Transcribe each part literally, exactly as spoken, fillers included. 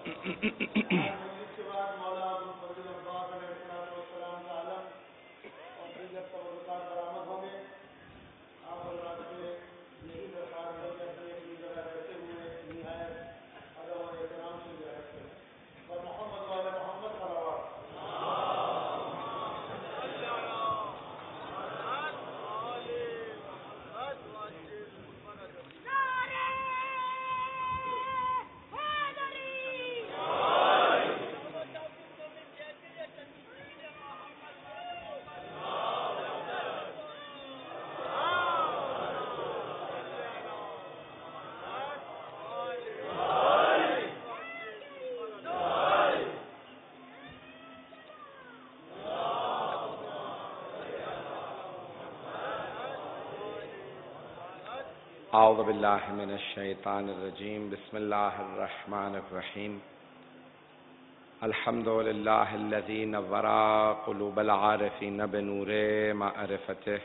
اعوذ باللہ من الشیطان الرجیم بسم اللہ الرحمن الرحیم الحمد للہ الذی نور قلوب العارفین بنور معرفتہ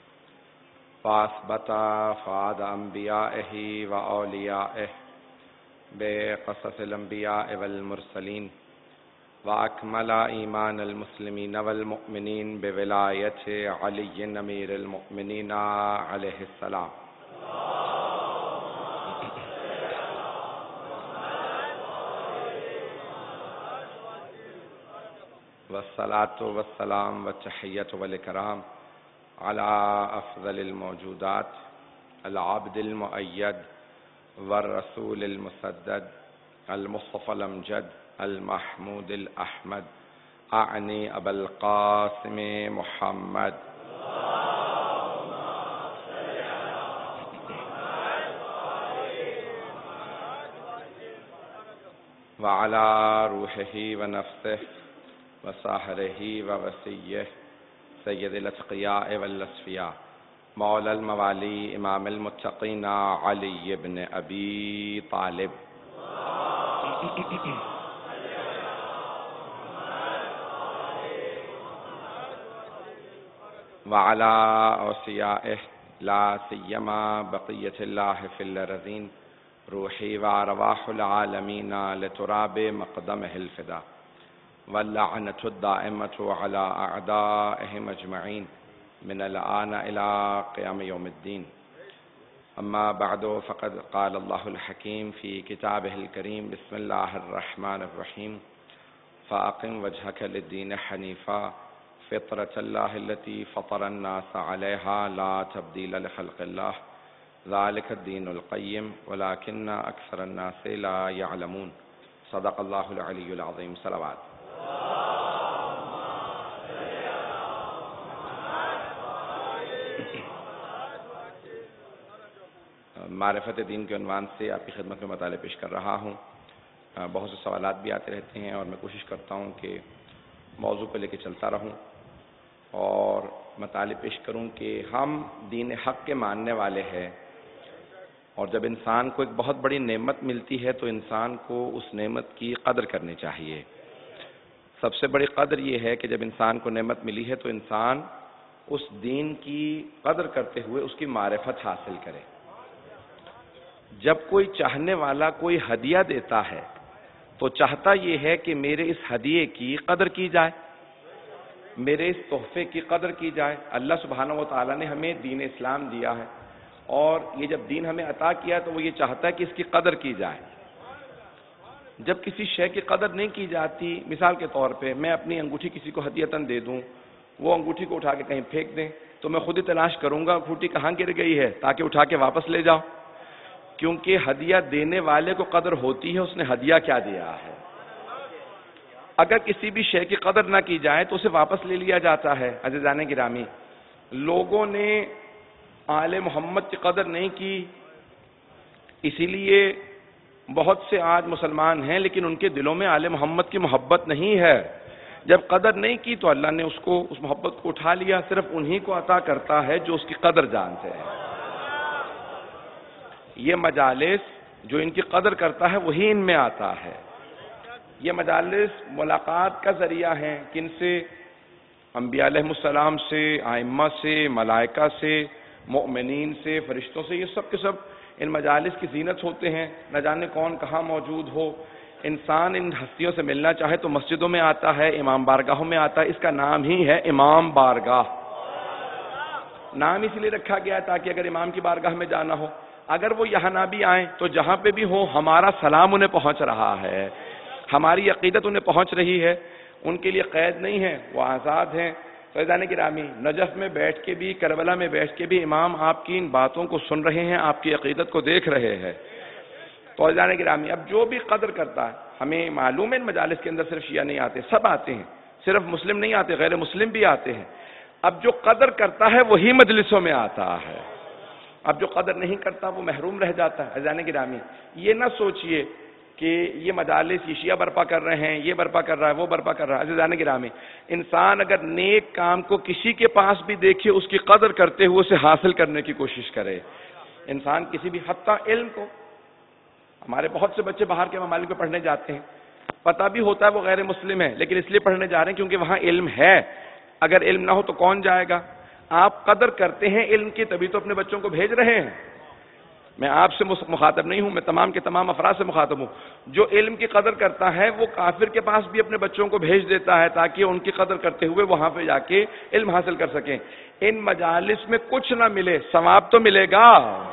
واثبت فؤاد انبیائہ و اولیائہ بقصص الانبیاء والمرسلین واکمل ایمان المسلمین والمؤمنین بولایت علی امیر المؤمنین علیہ السلام والصلاة والسلام والتحیۃ والاکرام علی افضل الموجودات العبد المؤید والرسول المسدد المصطفى الامجد المحمود الاحمد اعنی ابا القاسم محمد وعلى روحه ونفسه وصاحره ووسیه سید الاتقیاء والاصفیاء مولا الموالی امام المتقین علی بن ابی طالب وعلى اوصیائه لا سیما بقیت اللہ فی الارضین روحی وارواح العالمین لتراب مقدمه الفدا واللعنة الدائمة على أعدائهم أجمعين من الآن إلى قيام يوم الدين أما بعد فقد قال الله الحكيم في كتابه الكريم بسم الله الرحمن الرحيم فأقم وجهك للدين حنيفا فطرة الله التي فطر الناس عليها لا تبديل لخلق الله ذلك الدين القيم ولكن أكثر الناس لا يعلمون صدق الله العلي العظيم صلوات معرفت دین کے عنوان سے آپ کی خدمت میں مطالعہ پیش کر رہا ہوں. بہت سے سوالات بھی آتے رہتے ہیں اور میں کوشش کرتا ہوں کہ موضوع کو لے کے چلتا رہوں اور مطالعہ پیش کروں کہ ہم دین حق کے ماننے والے ہیں، اور جب انسان کو ایک بہت بڑی نعمت ملتی ہے تو انسان کو اس نعمت کی قدر کرنی چاہیے. سب سے بڑی قدر یہ ہے کہ جب انسان کو نعمت ملی ہے تو انسان اس دین کی قدر کرتے ہوئے اس کی معرفت حاصل کرے. جب کوئی چاہنے والا کوئی ہدیہ دیتا ہے تو چاہتا یہ ہے کہ میرے اس ہدیے کی قدر کی جائے، میرے اس تحفے کی قدر کی جائے. اللہ سبحانہ و تعالیٰ نے ہمیں دین اسلام دیا ہے، اور یہ جب دین ہمیں عطا کیا تو وہ یہ چاہتا ہے کہ اس کی قدر کی جائے. جب کسی شے کی قدر نہیں کی جاتی، مثال کے طور پہ میں اپنی انگوٹھی کسی کو ہدیتاً دے دوں، وہ انگوٹھی کو اٹھا کے کہیں پھینک دیں تو میں خود ہی تلاش کروں گا انگوٹھی کہاں گر گئی ہے تاکہ اٹھا کے واپس لے جاؤں، کیونکہ ہدیہ دینے والے کو قدر ہوتی ہے اس نے ہدیہ کیا دیا ہے. اگر کسی بھی شے کی قدر نہ کی جائے تو اسے واپس لے لیا جاتا ہے. عزیزان گرامی، لوگوں نے آل محمد کی قدر نہیں کی، اسی لیے بہت سے آج مسلمان ہیں لیکن ان کے دلوں میں آل محمد کی محبت نہیں ہے. جب قدر نہیں کی تو اللہ نے اس کو اس محبت کو اٹھا لیا. صرف انہی کو عطا کرتا ہے جو اس کی قدر جانتے ہیں. یہ مجالس جو ان کی قدر کرتا ہے وہی ان میں آتا ہے. یہ مجالس ملاقات کا ذریعہ ہیں. کن سے؟ انبیاء علیہ السلام سے، ائمہ سے، ملائکہ سے، مؤمنین سے، فرشتوں سے. یہ سب کے سب ان مجالس کی زینت ہوتے ہیں. نہ جانے کون کہاں موجود ہو. انسان ان ہستیوں سے ملنا چاہے تو مسجدوں میں آتا ہے، امام بارگاہوں میں آتا ہے. اس کا نام ہی ہے امام بارگاہ. نام اس لیے رکھا گیا ہے تاکہ اگر امام کی بارگاہ میں جانا ہو، اگر وہ یہاں نہ بھی آئیں تو جہاں پہ بھی ہو ہمارا سلام انہیں پہنچ رہا ہے، ہماری عقیدت انہیں پہنچ رہی ہے. ان کے لیے قید نہیں ہے، وہ آزاد ہیں. فیضان گرامی، نجف میں بیٹھ کے بھی، کربلا میں بیٹھ کے بھی امام آپ کی ان باتوں کو سن رہے ہیں، آپ کی عقیدت کو دیکھ رہے ہیں. تو فیضان گرامی، اب جو بھی قدر کرتا ہے، ہمیں معلوم ہے ان مجالس کے اندر صرف شیعہ نہیں آتے، سب آتے ہیں، صرف مسلم نہیں آتے، غیر مسلم بھی آتے ہیں. اب جو قدر کرتا ہے وہی مجلسوں میں آتا ہے، اب جو قدر نہیں کرتا وہ محروم رہ جاتا ہے. فیضان گرامی، یہ نہ سوچئے کہ یہ مجالس یہ شیعہ برپا کر رہے ہیں، یہ برپا کر رہا ہے، وہ برپا کر رہا ہے. عزیزان گرامی، انسان اگر نیک کام کو کسی کے پاس بھی دیکھے، اس کی قدر کرتے ہوئے اسے حاصل کرنے کی کوشش کرے. انسان کسی بھی حتیٰ علم کو، ہمارے بہت سے بچے باہر کے ممالک میں پڑھنے جاتے ہیں، پتہ بھی ہوتا ہے وہ غیر مسلم ہے، لیکن اس لیے پڑھنے جا رہے ہیں کیونکہ وہاں علم ہے. اگر علم نہ ہو تو کون جائے گا؟ آپ قدر کرتے ہیں علم کی، تبھی تو اپنے بچوں کو بھیج رہے ہیں. میں آپ سے مخاطب نہیں ہوں، میں تمام کے تمام افراد سے مخاطب ہوں. جو علم کی قدر کرتا ہے وہ کافر کے پاس بھی اپنے بچوں کو بھیج دیتا ہے تاکہ ان کی قدر کرتے ہوئے وہاں پہ جا کے علم حاصل کر سکیں. ان مجالس میں کچھ نہ ملے، ثواب تو ملے گا.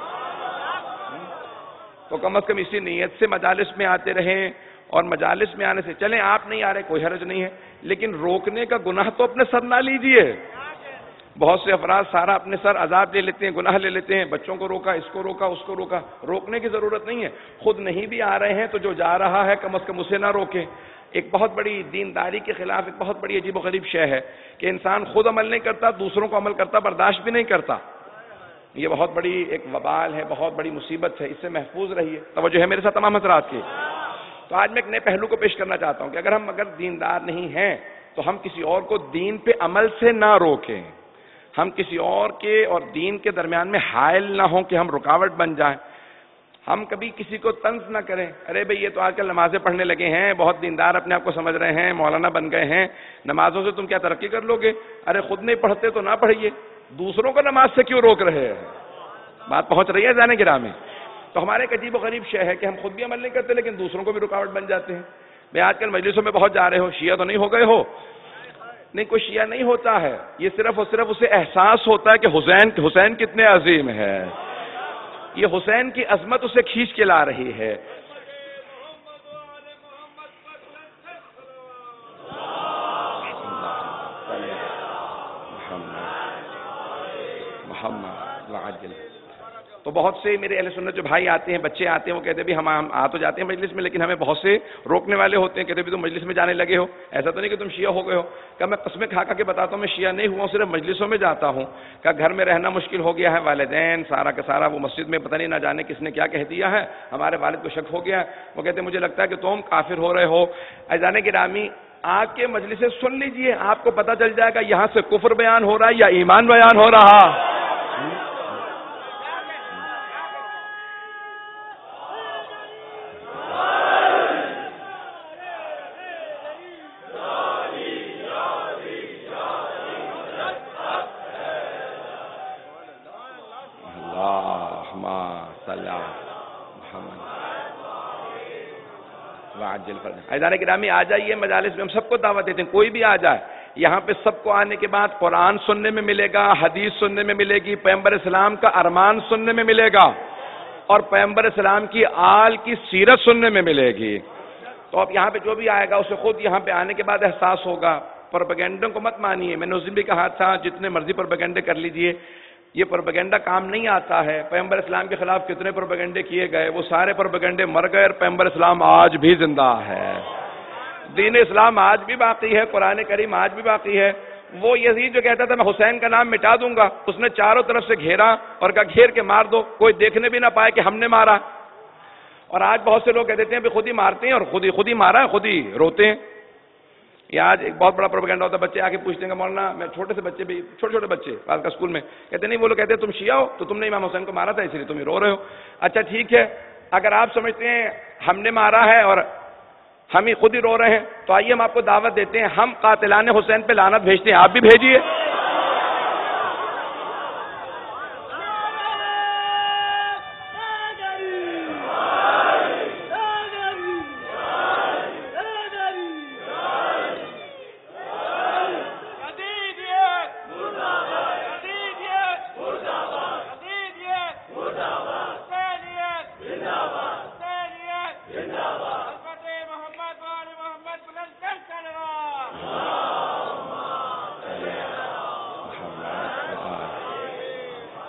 تو کم از کم اسی نیت سے مجالس میں آتے رہیں، اور مجالس میں آنے سے چلیں آپ نہیں آ رہے کوئی حرج نہیں ہے، لیکن روکنے کا گناہ تو اپنے سر نہ لیجئے. بہت سے افراد سارا اپنے سر عذاب لے لیتے ہیں، گناہ لے لیتے ہیں، بچوں کو روکا، اس کو روکا، اس کو روکا. روکنے کی ضرورت نہیں ہے. خود نہیں بھی آ رہے ہیں تو جو جا رہا ہے کم از کم اسے نہ روکیں. ایک بہت بڑی دینداری کے خلاف ایک بہت بڑی عجیب و غریب شے ہے کہ انسان خود عمل نہیں کرتا، دوسروں کو عمل کرتا، برداشت بھی نہیں کرتا. یہ بہت بڑی ایک وبال ہے، بہت بڑی مصیبت ہے. اس سے محفوظ رہیے. توجہ ہے میرے ساتھ تمام حضرات کی. تو آج میں ایک نئے پہلو کو پیش کرنا چاہتا ہوں کہ اگر ہم اگر دیندار نہیں ہیں تو ہم کسی اور کو دین پہ عمل سے نہ روکیں. ہم کسی اور کے اور دین کے درمیان میں حائل نہ ہوں کہ ہم رکاوٹ بن جائیں. ہم کبھی کسی کو طنز نہ کریں، ارے بھئی یہ تو آج کل نمازیں پڑھنے لگے ہیں، بہت دیندار اپنے آپ کو سمجھ رہے ہیں، مولانا بن گئے ہیں، نمازوں سے تم کیا ترقی کر لو گے؟ ارے خود نہیں پڑھتے تو نہ پڑھیے، دوسروں کو نماز سے کیوں روک رہے ہیں؟ بات پہنچ رہی ہے جانے گرامی؟ تو ہمارے ایک عجیب و غریب شے ہے کہ ہم خود بھی عمل نہیں کرتے لیکن دوسروں کو بھی رکاوٹ بن جاتے ہیں. میں آج کل مجلسوں میں بہت جا رہے ہو، شیعہ تو نہیں ہو گئے ہو؟ نہیں، کوئی شیعہ نہیں ہوتا ہے، یہ صرف اور صرف اسے احساس ہوتا ہے کہ حسین حسین کتنے عظیم ہے. یہ حسین کی عظمت اسے کھینچ کے لا رہی ہے. محمد وعجل. تو بہت سے میرے اہل سنت جو بھائی آتے ہیں، بچے آتے ہیں، وہ کہتے ہیں بھی ہم آ تو جاتے ہیں مجلس میں لیکن ہمیں بہت سے روکنے والے ہوتے ہیں. کہتے ہیں بھی تم مجلس میں جانے لگے ہو، ایسا تو نہیں کہ تم شیعہ ہو گئے ہو. کہ میں قسمیں کھا کھا کے بتاتا ہوں میں شیعہ نہیں ہوا ہوں، صرف مجلسوں میں جاتا ہوں. کہ گھر میں رہنا مشکل ہو گیا ہے، والدین سارا کا سارا وہ مسجد میں پتہ نہیں نہ جانے کس نے کیا کہہ دیا ہے، ہمارے والد کو شک ہو گیا. وہ کہتے ہیں مجھے لگتا ہے کہ تم کافر ہو رہے ہو. اذان گرامی، آ کے مجلس سے سن لیجئے، آپ کو پتہ چل جائے گا یہاں سے کفر بیان ہو رہا ہے یا ایمان بیان ہو رہا. عزیزان گرامی، آ جائیے مجالس میں، ہم سب کو دعوت دیتے ہیں، کوئی بھی آ جائے. یہاں پہ سب کو آنے کے بعد قرآن سننے میں ملے گا، حدیث سننے میں ملے گی، پیغمبر اسلام کا ارمان سننے میں ملے گا، اور پیغمبر اسلام کی آل کی سیرت سننے میں ملے گی. تو اب یہاں پہ جو بھی آئے گا اسے خود یہاں پہ آنے کے بعد احساس ہوگا. پروپیگنڈوں کو مت مانیے. میں نے اس دن بھی کہا تھا جتنے مرضی پروپیگنڈے کر لیجئے، یہ پروپیگنڈا کام نہیں آتا ہے. پیغمبر اسلام کے خلاف کتنے پروپیگنڈے کیے گئے، وہ سارے پروپیگنڈے مر گئے، اور پیغمبر اسلام آج بھی زندہ ہے. دین اسلام آج بھی باقی ہے، قرآن کریم آج بھی باقی ہے. وہ یزید جو کہتا تھا میں حسین کا نام مٹا دوں گا، اس نے چاروں طرف سے گھیرا اور کہا گھیر کے مار دو، کوئی دیکھنے بھی نہ پائے کہ ہم نے مارا. اور آج بہت سے لوگ کہہ دیتے ہیں بھی خود ہی مارتے ہیں اور خود ہی خود ہی مارا ہے، خود ہی روتے ہیں. یہ آج ایک بہت بڑا پروپیگنڈا ہوتا ہے. بچے آ کے پوچھتے ہیں کہ مولانا، میں چھوٹے سے بچے بھی، چھوٹے چھوٹے بچے آج کا اسکول میں کہتے نہیں، وہ لوگ کہتے ہیں تم شیعہ ہو تو تم نے امام حسین کو مارا تھا اس لیے تم ہی رو رہے ہو. اچھا ٹھیک ہے، اگر آپ سمجھتے ہیں ہم نے مارا ہے اور ہم ہی خود ہی رو رہے ہیں تو آئیے ہم آپ کو دعوت دیتے ہیں، ہم قاتلان حسین پہ لعنت بھیجتے ہیں، آپ بھی بھیجیے.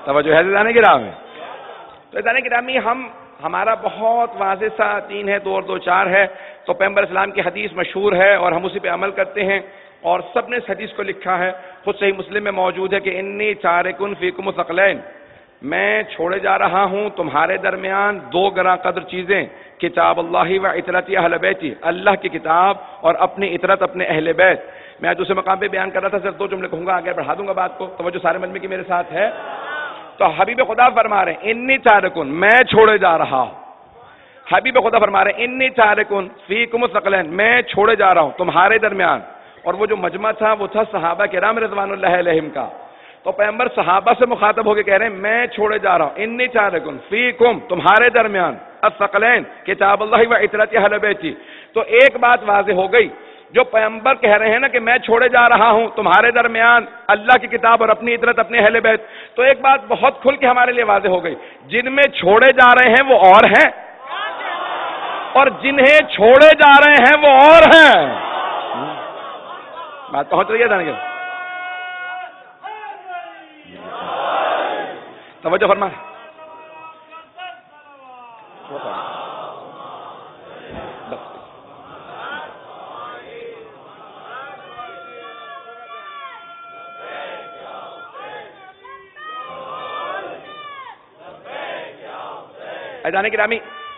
توجہ ہے عزیزان گرامی؟ تو عزیزان گرامی ہم ہمارا بہت واضح سا دین ہے، دو اور دو چار ہے، تو پیغمبر اسلام کی حدیث مشہور ہے اور ہم اسی پہ عمل کرتے ہیں، اور سب نے اس حدیث کو لکھا ہے، خود صحیح مسلم میں موجود ہے کہ انی تارکن فیکم ثقلین، میں چھوڑے جا رہا ہوں تمہارے درمیان دو گراں قدر چیزیں، کتاب اللہ و عطرت اہل بیتی، اللہ کی کتاب اور اپنی عطرت اپنے اہل بیت۔ میں دوسرے مقام پہ بیان کر رہا تھا، صرف دو جملے کہوں گا، آگے بڑھا دوں گا بات کو، توجہ سارے مجمع کی میرے ساتھ ہے۔ تو حبیب خدا فرما رہے ہیں انی تارکن، میں چھوڑے جا رہا ہوں، حبیب خدا فرما رہے ہیں انی تارکن فیکم ثقلین، میں چھوڑے جا رہا ہوں تمہارے درمیان، اور وہ جو مجمع تھا وہ تھا صحابہ کرام رضوان اللہ علیہم کا، تو پیغمبر صحابہ سے مخاطب ہو کے کہہ رہے ہیں میں چھوڑے جا رہا ہوں انی تارکن فیکم، تمہارے درمیان، الثقلین کتاب اللہ و عطرت اہل بیتی۔ تو ایک بات واضح ہو گئی، جو پیغمبر کہہ رہے ہیں نا کہ میں چھوڑے جا رہا ہوں تمہارے درمیان اللہ کی کتاب اور اپنی عطرت اپنے اہل بیت، تو ایک بات بہت کھل کے ہمارے لیے واضح ہو گئی، جن میں چھوڑے جا رہے ہیں وہ اور ہیں، اور جنہیں چھوڑے جا رہے ہیں وہ اور ہیں۔ بات پہنچ رہی ہے جانے کے توجہ فرما۔ عزیزان گرامی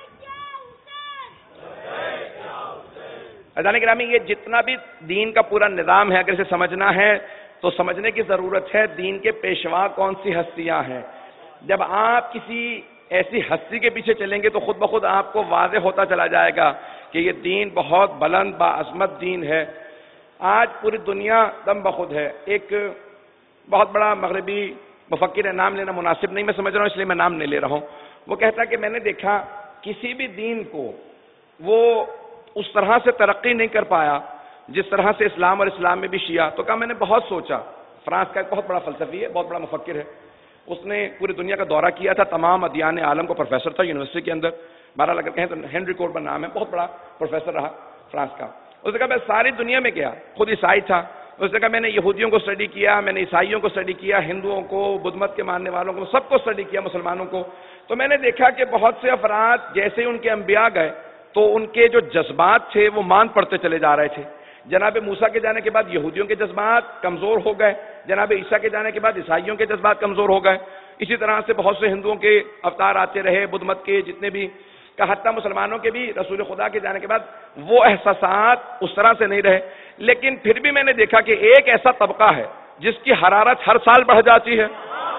عزیزان گرامی یہ جتنا بھی دین کا پورا نظام ہے، اگر اسے سمجھنا ہے تو سمجھنے کی ضرورت ہے دین کے پیشوا کون سی ہستیاں ہیں۔ جب آپ کسی ایسی ہستی کے پیچھے چلیں گے تو خود بخود آپ کو واضح ہوتا چلا جائے گا کہ یہ دین بہت بلند باعظمت دین ہے۔ آج پوری دنیا دم بخود ہے۔ ایک بہت بڑا مغربی مفکر ہے، نام لینا مناسب نہیں میں سمجھ رہا ہوں، اس لیے میں نام نہیں لے رہا ہوں، وہ کہتا کہ میں نے دیکھا کسی بھی دین کو وہ اس طرح سے ترقی نہیں کر پایا جس طرح سے اسلام، اور اسلام میں بھی شیعہ۔ تو کہا میں نے بہت سوچا، فرانس کا ایک بہت بڑا فلسفی ہے، بہت بڑا مفکر ہے، اس نے پوری دنیا کا دورہ کیا تھا، تمام ادیان عالم کو، پروفیسر تھا یونیورسٹی کے اندر، بہرحال اگر کہیں تو ہنری کوربن نام ہے، بہت بڑا پروفیسر رہا فرانس کا۔ اس نے کہا میں ساری دنیا میں گیا، خود عیسائی تھا، اس نے کہا میں نے یہودیوں کو اسٹڈی کیا، میں نے عیسائیوں کو اسٹڈی کیا، ہندوؤں کو، بدھ مت کے ماننے والوں کو، سب کو اسٹڈی کیا، مسلمانوں کو، تو میں نے دیکھا کہ بہت سے افراد جیسے ان کے انبیاء گئے تو ان کے جو جذبات تھے وہ مان پڑتے چلے جا رہے تھے۔ جناب موسیٰ کے جانے کے بعد یہودیوں کے جذبات کمزور ہو گئے، جناب عیسیٰ کے جانے کے بعد عیسائیوں کے جذبات کمزور ہو گئے، اسی طرح سے بہت سے ہندوؤں کے اوتار آتے رہے، بدھ مت کے جتنے بھی، کہ حتیٰ مسلمانوں کے بھی رسول خدا کے جانے کے بعد وہ احساسات اس طرح سے نہیں رہے۔ لیکن پھر بھی میں نے دیکھا کہ ایک ایسا طبقہ ہے جس کی حرارت ہر سال بڑھ جاتی ہے۔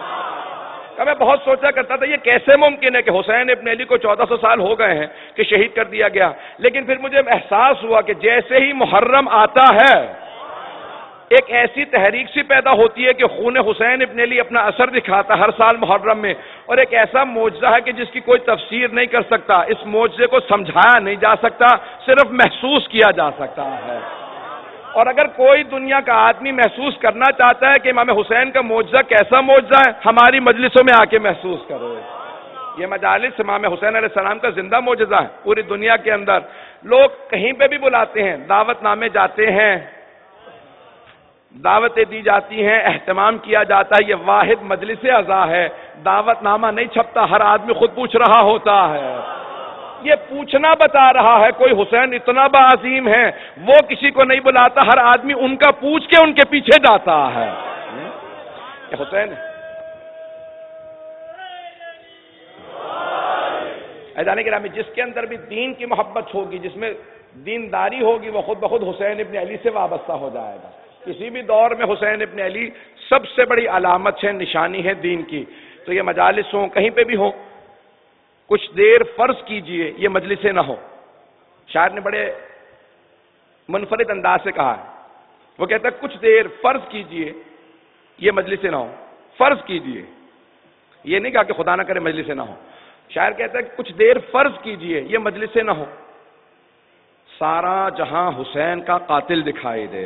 کہ میں بہت سوچا کرتا تھا یہ کیسے ممکن ہے کہ حسین ابن علی کو چودہ سو سال ہو گئے ہیں کہ شہید کر دیا گیا، لیکن پھر مجھے احساس ہوا کہ جیسے ہی محرم آتا ہے ایک ایسی تحریک سی پیدا ہوتی ہے کہ خون حسین ابن علی اپنا اثر دکھاتا ہر سال محرم میں، اور ایک ایسا معجزہ ہے کہ جس کی کوئی تفسیر نہیں کر سکتا، اس معجزے کو سمجھایا نہیں جا سکتا، صرف محسوس کیا جا سکتا ہے۔ اور اگر کوئی دنیا کا آدمی محسوس کرنا چاہتا ہے کہ امام حسین کا معجزہ کیسا معجزہ ہے، ہماری مجلسوں میں آ کے محسوس کرو۔ یہ مجالس امام حسین علیہ السلام کا زندہ معجزہ ہے پوری دنیا کے اندر۔ لوگ کہیں پہ بھی بلاتے ہیں، دعوت نامے جاتے ہیں، دعوتیں دی جاتی ہیں، اہتمام کیا جاتا ہے، یہ واحد مجلس عزا ہے، دعوت نامہ نہیں چھپتا، ہر آدمی خود پوچھ رہا ہوتا ہے۔ یہ پوچھنا بتا رہا ہے کوئی حسین اتنا بعظیم ہے، وہ کسی کو نہیں بلاتا، ہر آدمی ان کا پوچھ کے ان کے پیچھے جاتا ہے۔ یہ حسین ایدان گرامی، جس کے اندر بھی دین کی محبت ہوگی، جس میں دینداری ہوگی، وہ خود بخود حسین ابن علی سے وابستہ ہو جائے گا۔ کسی بھی دور میں حسین ابن علی سب سے بڑی علامت ہے، نشانی ہے دین کی۔ تو یہ مجالس ہوں، کہیں پہ بھی ہو، کچھ دیر فرض کیجئے یہ مجلسیں نہ ہو۔ شاعر نے بڑے منفرد انداز سے کہا ہے، وہ کہتا ہے کچھ دیر فرض کیجئے یہ مجلسیں نہ ہو، فرض کیجئے، یہ نہیں کہا کہ خدا نہ کرے مجلسیں نہ ہو۔ شاعر کہتا ہے کہ کچھ دیر فرض کیجئے یہ مجلسیں نہ ہو، سارا جہاں حسین کا قاتل دکھائی دے۔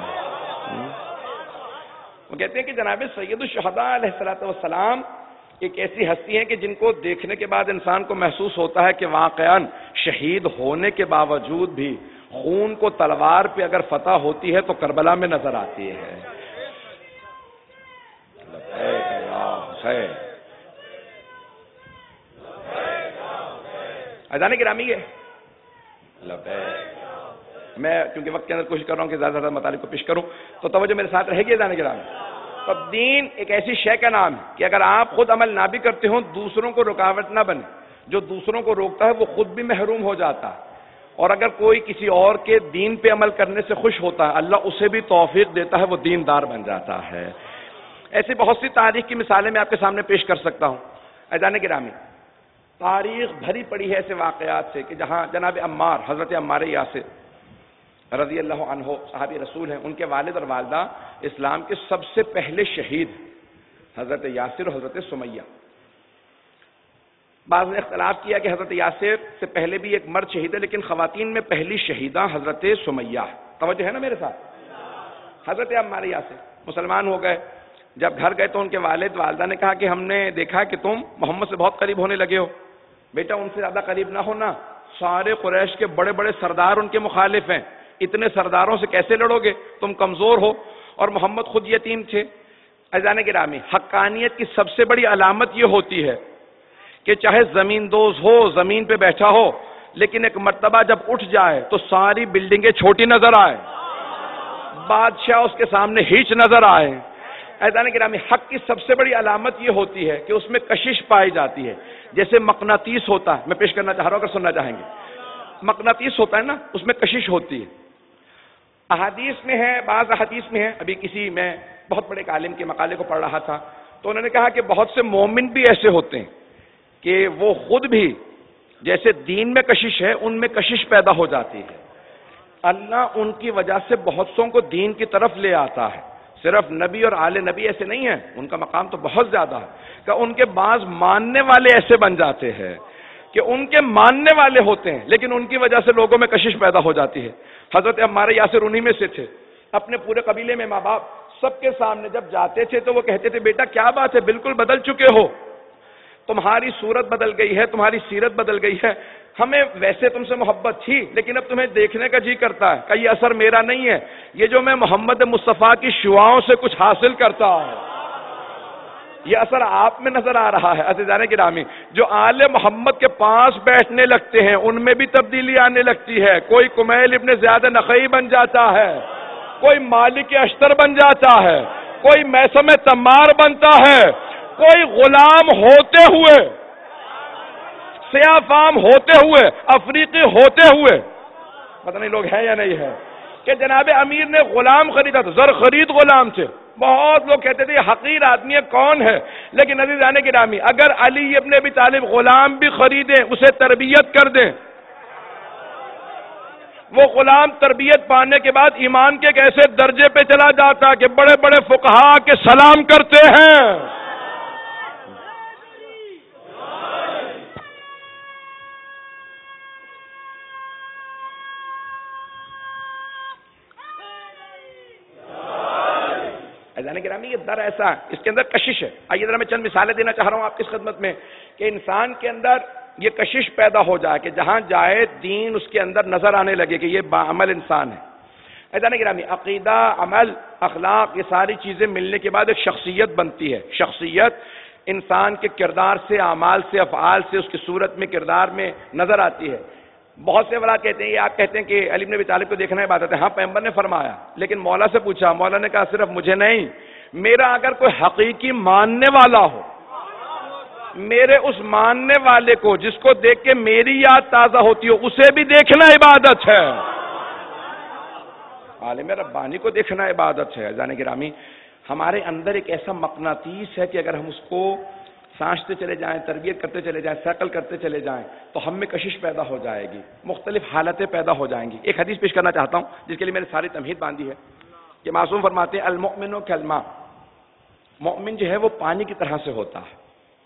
وہ کہتے ہیں کہ جناب سید الشہداء علیہ السلام ایک ایسی ہستی ہیں کہ جن کو دیکھنے کے بعد انسان کو محسوس ہوتا ہے کہ واقعاً شہید ہونے کے باوجود بھی خون کو تلوار پہ اگر فتح ہوتی ہے تو کربلا میں نظر آتی ہے۔ اذان گرامی ہے میں کیونکہ وقت کے اندر کوشش کر رہا ہوں کہ زیادہ سے زیادہ مطالب کو پیش کروں، تو توجہ میرے ساتھ رہے گی اذان گرامی۔ تو دین ایک ایسی شے کا نام ہے کہ اگر آپ خود عمل نہ بھی کرتے ہوں دوسروں کو رکاوٹ نہ بنے، جو دوسروں کو روکتا ہے وہ خود بھی محروم ہو جاتا ہے، اور اگر کوئی کسی اور کے دین پہ عمل کرنے سے خوش ہوتا ہے اللہ اسے بھی توفیق دیتا ہے، وہ دیندار بن جاتا ہے۔ ایسی بہت سی تاریخ کی مثالیں میں آپ کے سامنے پیش کر سکتا ہوں۔ اذان گرامی، تاریخ بھری پڑی ہے ایسے واقعات سے کہ جہاں جناب عمار، حضرت عمار یاسر رضی اللہ عنہ صحابی رسول ہیں، ان کے والد اور والدہ اسلام کے سب سے پہلے شہید حضرت یاسر اور حضرت سمیہ۔ بعض نے اختلاف کیا کہ حضرت یاسر سے پہلے بھی ایک مرد شہید ہے، لیکن خواتین میں پہلی شہیدہ حضرت سمیہ۔ توجہ ہے نا میرے ساتھ؟ حضرت عمار یاسر مسلمان ہو گئے، جب گھر گئے تو ان کے والد والدہ نے کہا کہ ہم نے دیکھا کہ تم محمد سے بہت قریب ہونے لگے ہو، بیٹا ان سے زیادہ قریب نہ ہونا، سارے قریش کے بڑے بڑے سردار ان کے مخالف ہیں، اتنے سرداروں سے کیسے لڑو گے، تم کمزور ہو، اور محمد خود یتیم تھے۔ اذان گرامی، حقانیت کی سب سے بڑی علامت یہ ہوتی ہے کہ چاہے زمین دوز ہو، زمین پہ بیٹھا ہو، لیکن ایک مرتبہ جب اٹھ جائے تو ساری بلڈنگیں چھوٹی نظر آئے، بادشاہ اس کے سامنے ہیچ نظر آئے۔ اذان گرامی، حق کی سب سے بڑی علامت یہ ہوتی ہے کہ اس میں کشش پائی جاتی ہے، جیسے مقناطیس ہوتا ہے، میں پیش کرنا چاہ رہا ہوں اگر سننا چاہیں گے، مقناطیس ہوتا ہے نا، اس میں کشش ہوتی ہے۔ احادیث میں ہے، بعض احادیث میں ہے، ابھی کسی میں بہت بڑے عالم کے مقالے کو پڑھ رہا تھا تو انہوں نے کہا کہ بہت سے مومن بھی ایسے ہوتے ہیں کہ وہ خود بھی جیسے دین میں کشش ہے ان میں کشش پیدا ہو جاتی ہے، اللہ ان کی وجہ سے بہت سوں کو دین کی طرف لے آتا ہے۔ صرف نبی اور آل نبی ایسے نہیں ہیں، ان کا مقام تو بہت زیادہ ہے کہ ان کے بعض ماننے والے ایسے بن جاتے ہیں کہ ان کے ماننے والے ہوتے ہیں لیکن ان کی وجہ سے لوگوں میں کشش پیدا ہو جاتی ہے۔ حضرت عمار یاسر انہی میں سے تھے، اپنے پورے قبیلے میں ماں باپ سب کے سامنے جب جاتے تھے تو وہ کہتے تھے بیٹا کیا بات ہے، بالکل بدل چکے ہو، تمہاری صورت بدل گئی ہے، تمہاری سیرت بدل گئی ہے، ہمیں ویسے تم سے محبت تھی لیکن اب تمہیں دیکھنے کا جی کرتا ہے کہ یہ اثر میرا نہیں ہے، یہ جو میں محمد مصطفیٰ کی شعاؤں سے کچھ حاصل کرتا ہوں یہ اثر آپ میں نظر آ رہا ہے۔ عزیزان گرامی، جو آل محمد کے پاس بیٹھنے لگتے ہیں ان میں بھی تبدیلی آنے لگتی ہے، کوئی کمیل ابن زیاد نخعی بن جاتا ہے، کوئی مالک اشتر بن جاتا ہے، کوئی میثم تمار بنتا ہے، کوئی غلام ہوتے ہوئے، سیاہ فام ہوتے ہوئے، افریقی ہوتے ہوئے، پتہ نہیں لوگ ہیں یا نہیں ہے، کہ جناب امیر نے غلام خریدا تھا، زر خرید غلام تھے، بہت لوگ کہتے تھے یہ حقیر آدمی ہے کون ہے، لیکن عزیزان گرامی اگر علی ابن ابی طالب غلام بھی خریدیں، اسے تربیت کر دیں، وہ غلام تربیت پانے کے بعد ایمان کے ایک ایسے درجے پہ چلا جاتا کہ بڑے بڑے فقہا کے سلام کرتے ہیں۔ اذان گرامی، یہ در ایسا ہے، اس کے اندر کشش ہے۔ آئیے ذرا میں چند مثالیں دینا چاہ رہا ہوں آپ کی خدمت میں کہ انسان کے اندر یہ کشش پیدا ہو جائے کہ جہاں جائے دین اس کے اندر نظر آنے لگے کہ یہ باعمل انسان ہے۔ اذان گرامی، عقیدہ، عمل، اخلاق، یہ ساری چیزیں ملنے کے بعد ایک شخصیت بنتی ہے۔ شخصیت انسان کے کردار سے، اعمال سے، افعال سے، اس کی صورت میں، کردار میں نظر آتی ہے۔ بہت سے افراد کہتے ہیں یہ آپ کہتے ہیں کہ علی بن ابی طالب کو دیکھنا عبادت ہے، ہاں پیغمبر نے فرمایا، لیکن مولا سے پوچھا، مولا نے کہا صرف مجھے نہیں، میرا اگر کوئی حقیقی ماننے والا ہو، میرے اس ماننے والے کو جس کو دیکھ کے میری یاد تازہ ہوتی ہو، اسے بھی دیکھنا عبادت ہے۔ عالم ربانی کو دیکھنا عبادت ہے۔ اذان گرامی، ہمارے اندر ایک ایسا مقناطیس ہے کہ اگر ہم اس کو سانچتے چلے جائیں، تربیت کرتے چلے جائیں، سیکل کرتے چلے جائیں تو ہم میں کشش پیدا ہو جائے گی، مختلف حالتیں پیدا ہو جائیں گی۔ ایک حدیث پیش کرنا چاہتا ہوں جس کے لیے میں نے ساری تمہید باندھی ہے کہ معصوم فرماتے ہیں المؤمن کالماء، مومن جو ہے وہ پانی کی طرح سے ہوتا ہے۔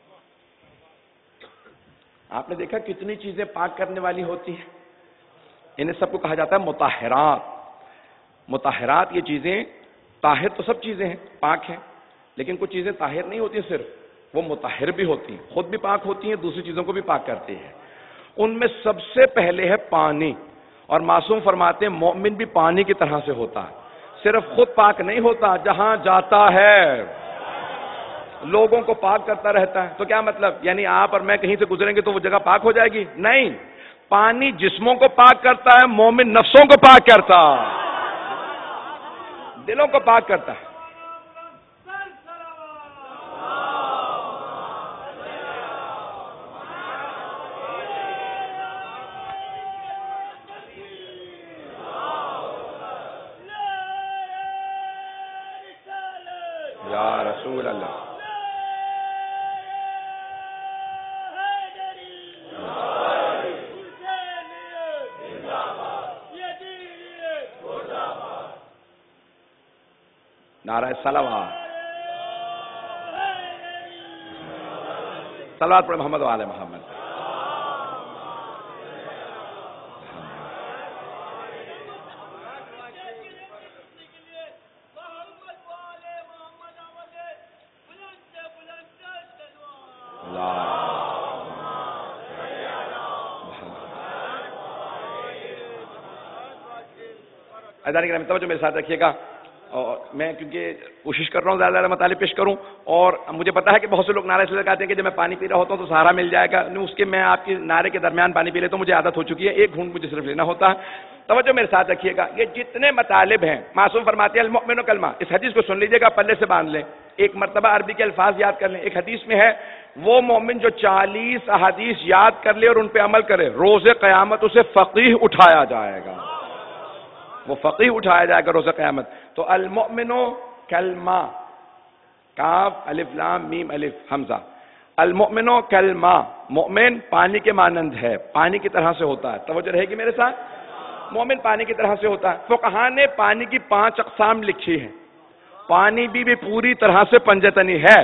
آپ نے دیکھا کتنی چیزیں پاک کرنے والی ہوتی ہیں، انہیں سب کو کہا جاتا ہے مطہرات۔ مطہرات یہ چیزیں، طاہر تو سب چیزیں ہیں، پاک ہیں، لیکن کچھ چیزیں طاہر نہیں ہوتی، صرف وہ مطہر بھی ہوتی ہیں، خود بھی پاک ہوتی ہیں، دوسری چیزوں کو بھی پاک کرتی ہیں۔ ان میں سب سے پہلے ہے پانی، اور معصوم فرماتے ہیں مومن بھی پانی کی طرح سے ہوتا ہے، صرف خود پاک نہیں ہوتا، جہاں جاتا ہے لوگوں کو پاک کرتا رہتا ہے۔ تو کیا مطلب، یعنی آپ اور میں کہیں سے گزریں گے تو وہ جگہ پاک ہو جائے گی؟ نہیں، پانی جسموں کو پاک کرتا ہے، مومن نفسوں کو پاک کرتا ہے، دلوں کو پاک کرتا ہے۔ یا رسول اللہ، نعرہ صلوات، صلوات پر محمد و آل محمد۔ ادارے گرامی توجہ میرے ساتھ رکھیے گا، اور میں کیونکہ کوشش کر رہا ہوں زیادہ زیادہ مطالب پیش کروں، اور مجھے پتا ہے کہ بہت سے لوگ نعرے سے لگاتے ہیں کہ جب میں پانی پی رہا ہوتا ہوں تو سہارا مل جائے گا، اس کے میں آپ کی نعرے کے درمیان پانی پی لیتا ہوں، مجھے عادت ہو چکی ہے، ایک گھونٹ مجھے صرف لینا ہوتا ہے۔ توجہ میرے ساتھ رکھیے گا، یہ جتنے مطالب ہیں معصوم فرماتے ہیں المؤمن کلمہ، اس حدیث کو سن لیجیے گا، پلے سے باندھ لیں، ایک مرتبہ عربی کے الفاظ یاد کر لیں۔ ایک حدیث میں ہے وہ مومن جو چالیس احادیث یاد کر لے اور ان پہ عمل کرے، روز قیامت اسے فقیہ اٹھایا جائے گا، وہ فقیہ اٹھایا جائے گا روز قیامت۔ تو المؤمن کلمہ، کاف الف لام میم الف حمزہ، المؤمن کلمہ، مومن پانی کے مانند ہے، پانی کی طرح سے ہوتا ہے۔ توجہ رہے گی میرے ساتھ، مومن پانی کی طرح سے ہوتا ہے۔ فقہاء نے پانی کی پانچ اقسام لکھی ہیں، پانی بھی بھی پوری طرح سے پنجتنی ہے،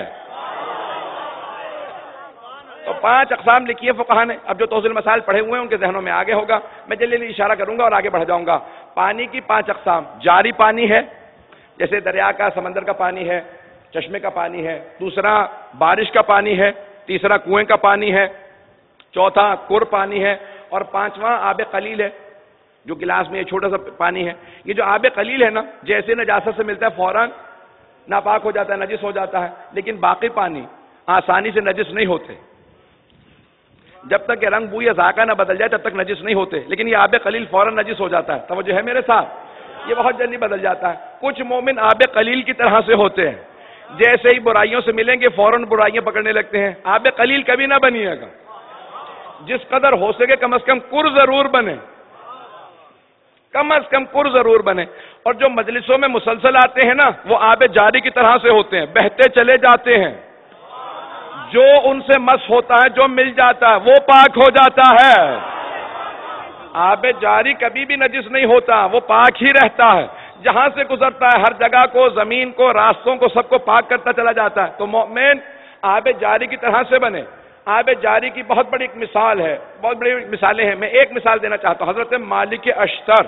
تو پانچ اقسام لکھی ہے فقہاء نے۔ اب جو توضیح المسائل پڑھے ہوئے ہیں ان کے ذہنوں میں آگے ہوگا، میں جلدی جلدی اشارہ کروں گا اور آگے بڑھ جاؤں گا۔ پانی کی پانچ اقسام، جاری پانی ہے، جیسے دریا کا، سمندر کا پانی ہے، چشمے کا پانی ہے، دوسرا بارش کا پانی ہے، تیسرا کنویں کا پانی ہے، چوتھا کور پانی ہے، اور پانچواں آب قلیل ہے، جو گلاس میں یہ چھوٹا سا پانی ہے۔ یہ جو آب قلیل ہے نا، جیسے نجاست سے ملتا ہے فوراً ناپاک ہو جاتا ہے، نجس ہو جاتا ہے، لیکن باقی پانی آسانی سے نجس نہیں ہوتے، جب تک کہ رنگ بو یا ذائقہ نہ بدل جائے تب تک نجس نہیں ہوتے، لیکن یہ آب قلیل فوراً نجس ہو جاتا ہے۔ توجہ ہے میرے ساتھ، یہ بہت جلدی بدل جاتا ہے۔ کچھ مومن آب قلیل کی طرح سے ہوتے ہیں، جیسے ہی برائیوں سے ملیں گے فوراً برائیاں پکڑنے لگتے ہیں۔ آب قلیل کبھی نہ بنیے گا، جس قدر ہو سکے کم از کم کر ضرور بنے، کم از کم کر ضرور بنے۔ اور جو مجلسوں میں مسلسل آتے ہیں نا، وہ آب جاری کی طرح سے ہوتے ہیں، بہتے چلے جاتے ہیں، جو ان سے مس ہوتا ہے، جو مل جاتا ہے وہ پاک ہو جاتا ہے۔ آب جاری کبھی بھی نجس نہیں ہوتا، وہ پاک ہی رہتا ہے، جہاں سے گزرتا ہے ہر جگہ کو، زمین کو، راستوں کو، سب کو پاک کرتا چلا جاتا ہے۔ تو مومن آب جاری کی طرح سے بنے۔ آب جاری کی بہت بڑی ایک مثال ہے، بہت بڑی مثالیں ہیں، میں ایک مثال دینا چاہتا ہوں۔ حضرت مالک اشتر،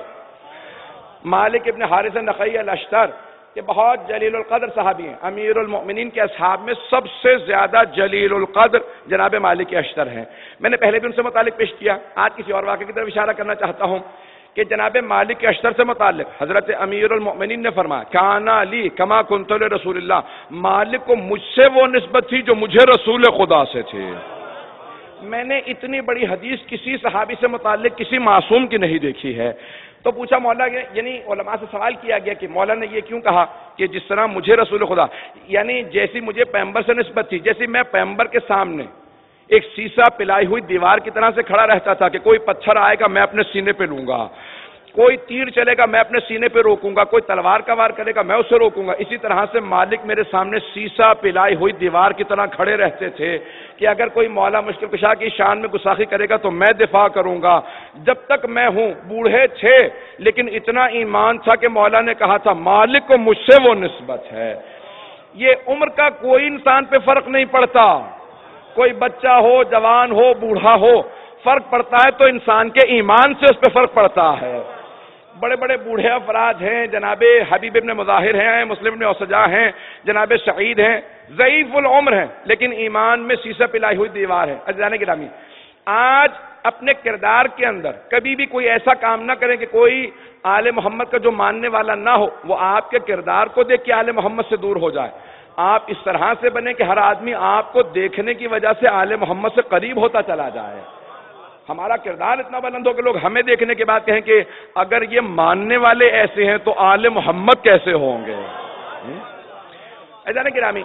مالک ابن حارث نخعی الاشتر، یہ بہت جلیل القدر صحابی ہیں، امیر المؤمنین کے اصحاب میں سب سے زیادہ جلیل القدر جناب مالک اشتر ہیں۔ میں نے پہلے بھی ان سے متعلق پیش کیا، آج کسی اور واقعے کی طرف اشارہ کرنا چاہتا ہوں کہ جناب مالک اشتر سے متعلق حضرت امیر المؤمنین نے فرمایا، کانا لی کما کنت لرسول اللہ، مالک کو مجھ سے وہ نسبت تھی جو مجھے رسول خدا سے تھی۔ میں نے اتنی بڑی حدیث کسی صحابی سے متعلق کسی معصوم کی نہیں دیکھی ہے۔ تو پوچھا مولا، یعنی علماء سے سوال کیا گیا کہ مولا نے یہ کیوں کہا کہ جس طرح مجھے رسول خدا، یعنی جیسی مجھے پیغمبر سے نسبت تھی، جیسی میں پیغمبر کے سامنے ایک سیسا پلائی ہوئی دیوار کی طرح سے کھڑا رہتا تھا کہ کوئی پتھر آئے گا میں اپنے سینے پہ لوں گا، کوئی تیر چلے گا میں اپنے سینے پہ روکوں گا، کوئی تلوار کا وار کرے گا میں اسے روکوں گا، اسی طرح سے مالک میرے سامنے سیسا پلائی ہوئی دیوار کی طرح کھڑے رہتے تھے کہ اگر کوئی مولا مشکل کشا کی شان میں گستاخی کرے گا تو میں دفاع کروں گا۔ جب تک میں ہوں بوڑھے تھے، لیکن اتنا ایمان تھا کہ مولا نے کہا تھا مالک کو مجھ سے وہ نسبت ہے۔ یہ عمر کا کوئی انسان پہ فرق نہیں پڑتا، کوئی بچہ ہو، جوان ہو، بوڑھا ہو، فرق پڑتا ہے تو انسان کے ایمان سے اس پہ فرق پڑتا ہے۔ بڑے بڑے بوڑھے افراد ہیں، جناب حبیب ابن مظاہر ہیں، مسلم ابن اوسجا ہیں، جناب سعید ہیں، ضعیف العمر ہیں، لیکن ایمان میں سیسا پلائی ہوئی دیوار ہے۔ عزیزان گرامی، آج اپنے کردار کے اندر کبھی بھی کوئی ایسا کام نہ کریں کہ کوئی آل محمد کا جو ماننے والا نہ ہو وہ آپ کے کردار کو دیکھ کے آل محمد سے دور ہو جائے۔ آپ اس طرح سے بنیں کہ ہر آدمی آپ کو دیکھنے کی وجہ سے آل محمد سے قریب ہوتا چلا جائے۔ ہمارا کردار اتنا بلند ہو کہ لوگ ہمیں دیکھنے کے بعد کہیں کہ اگر یہ ماننے والے ایسے ہیں تو آل محمد کیسے ہوں گے. عزیزان گرامی،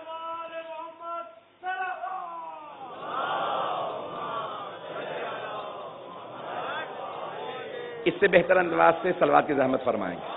اس سے بہتر انداز سے صلوات کی زحمت فرمائیں گے.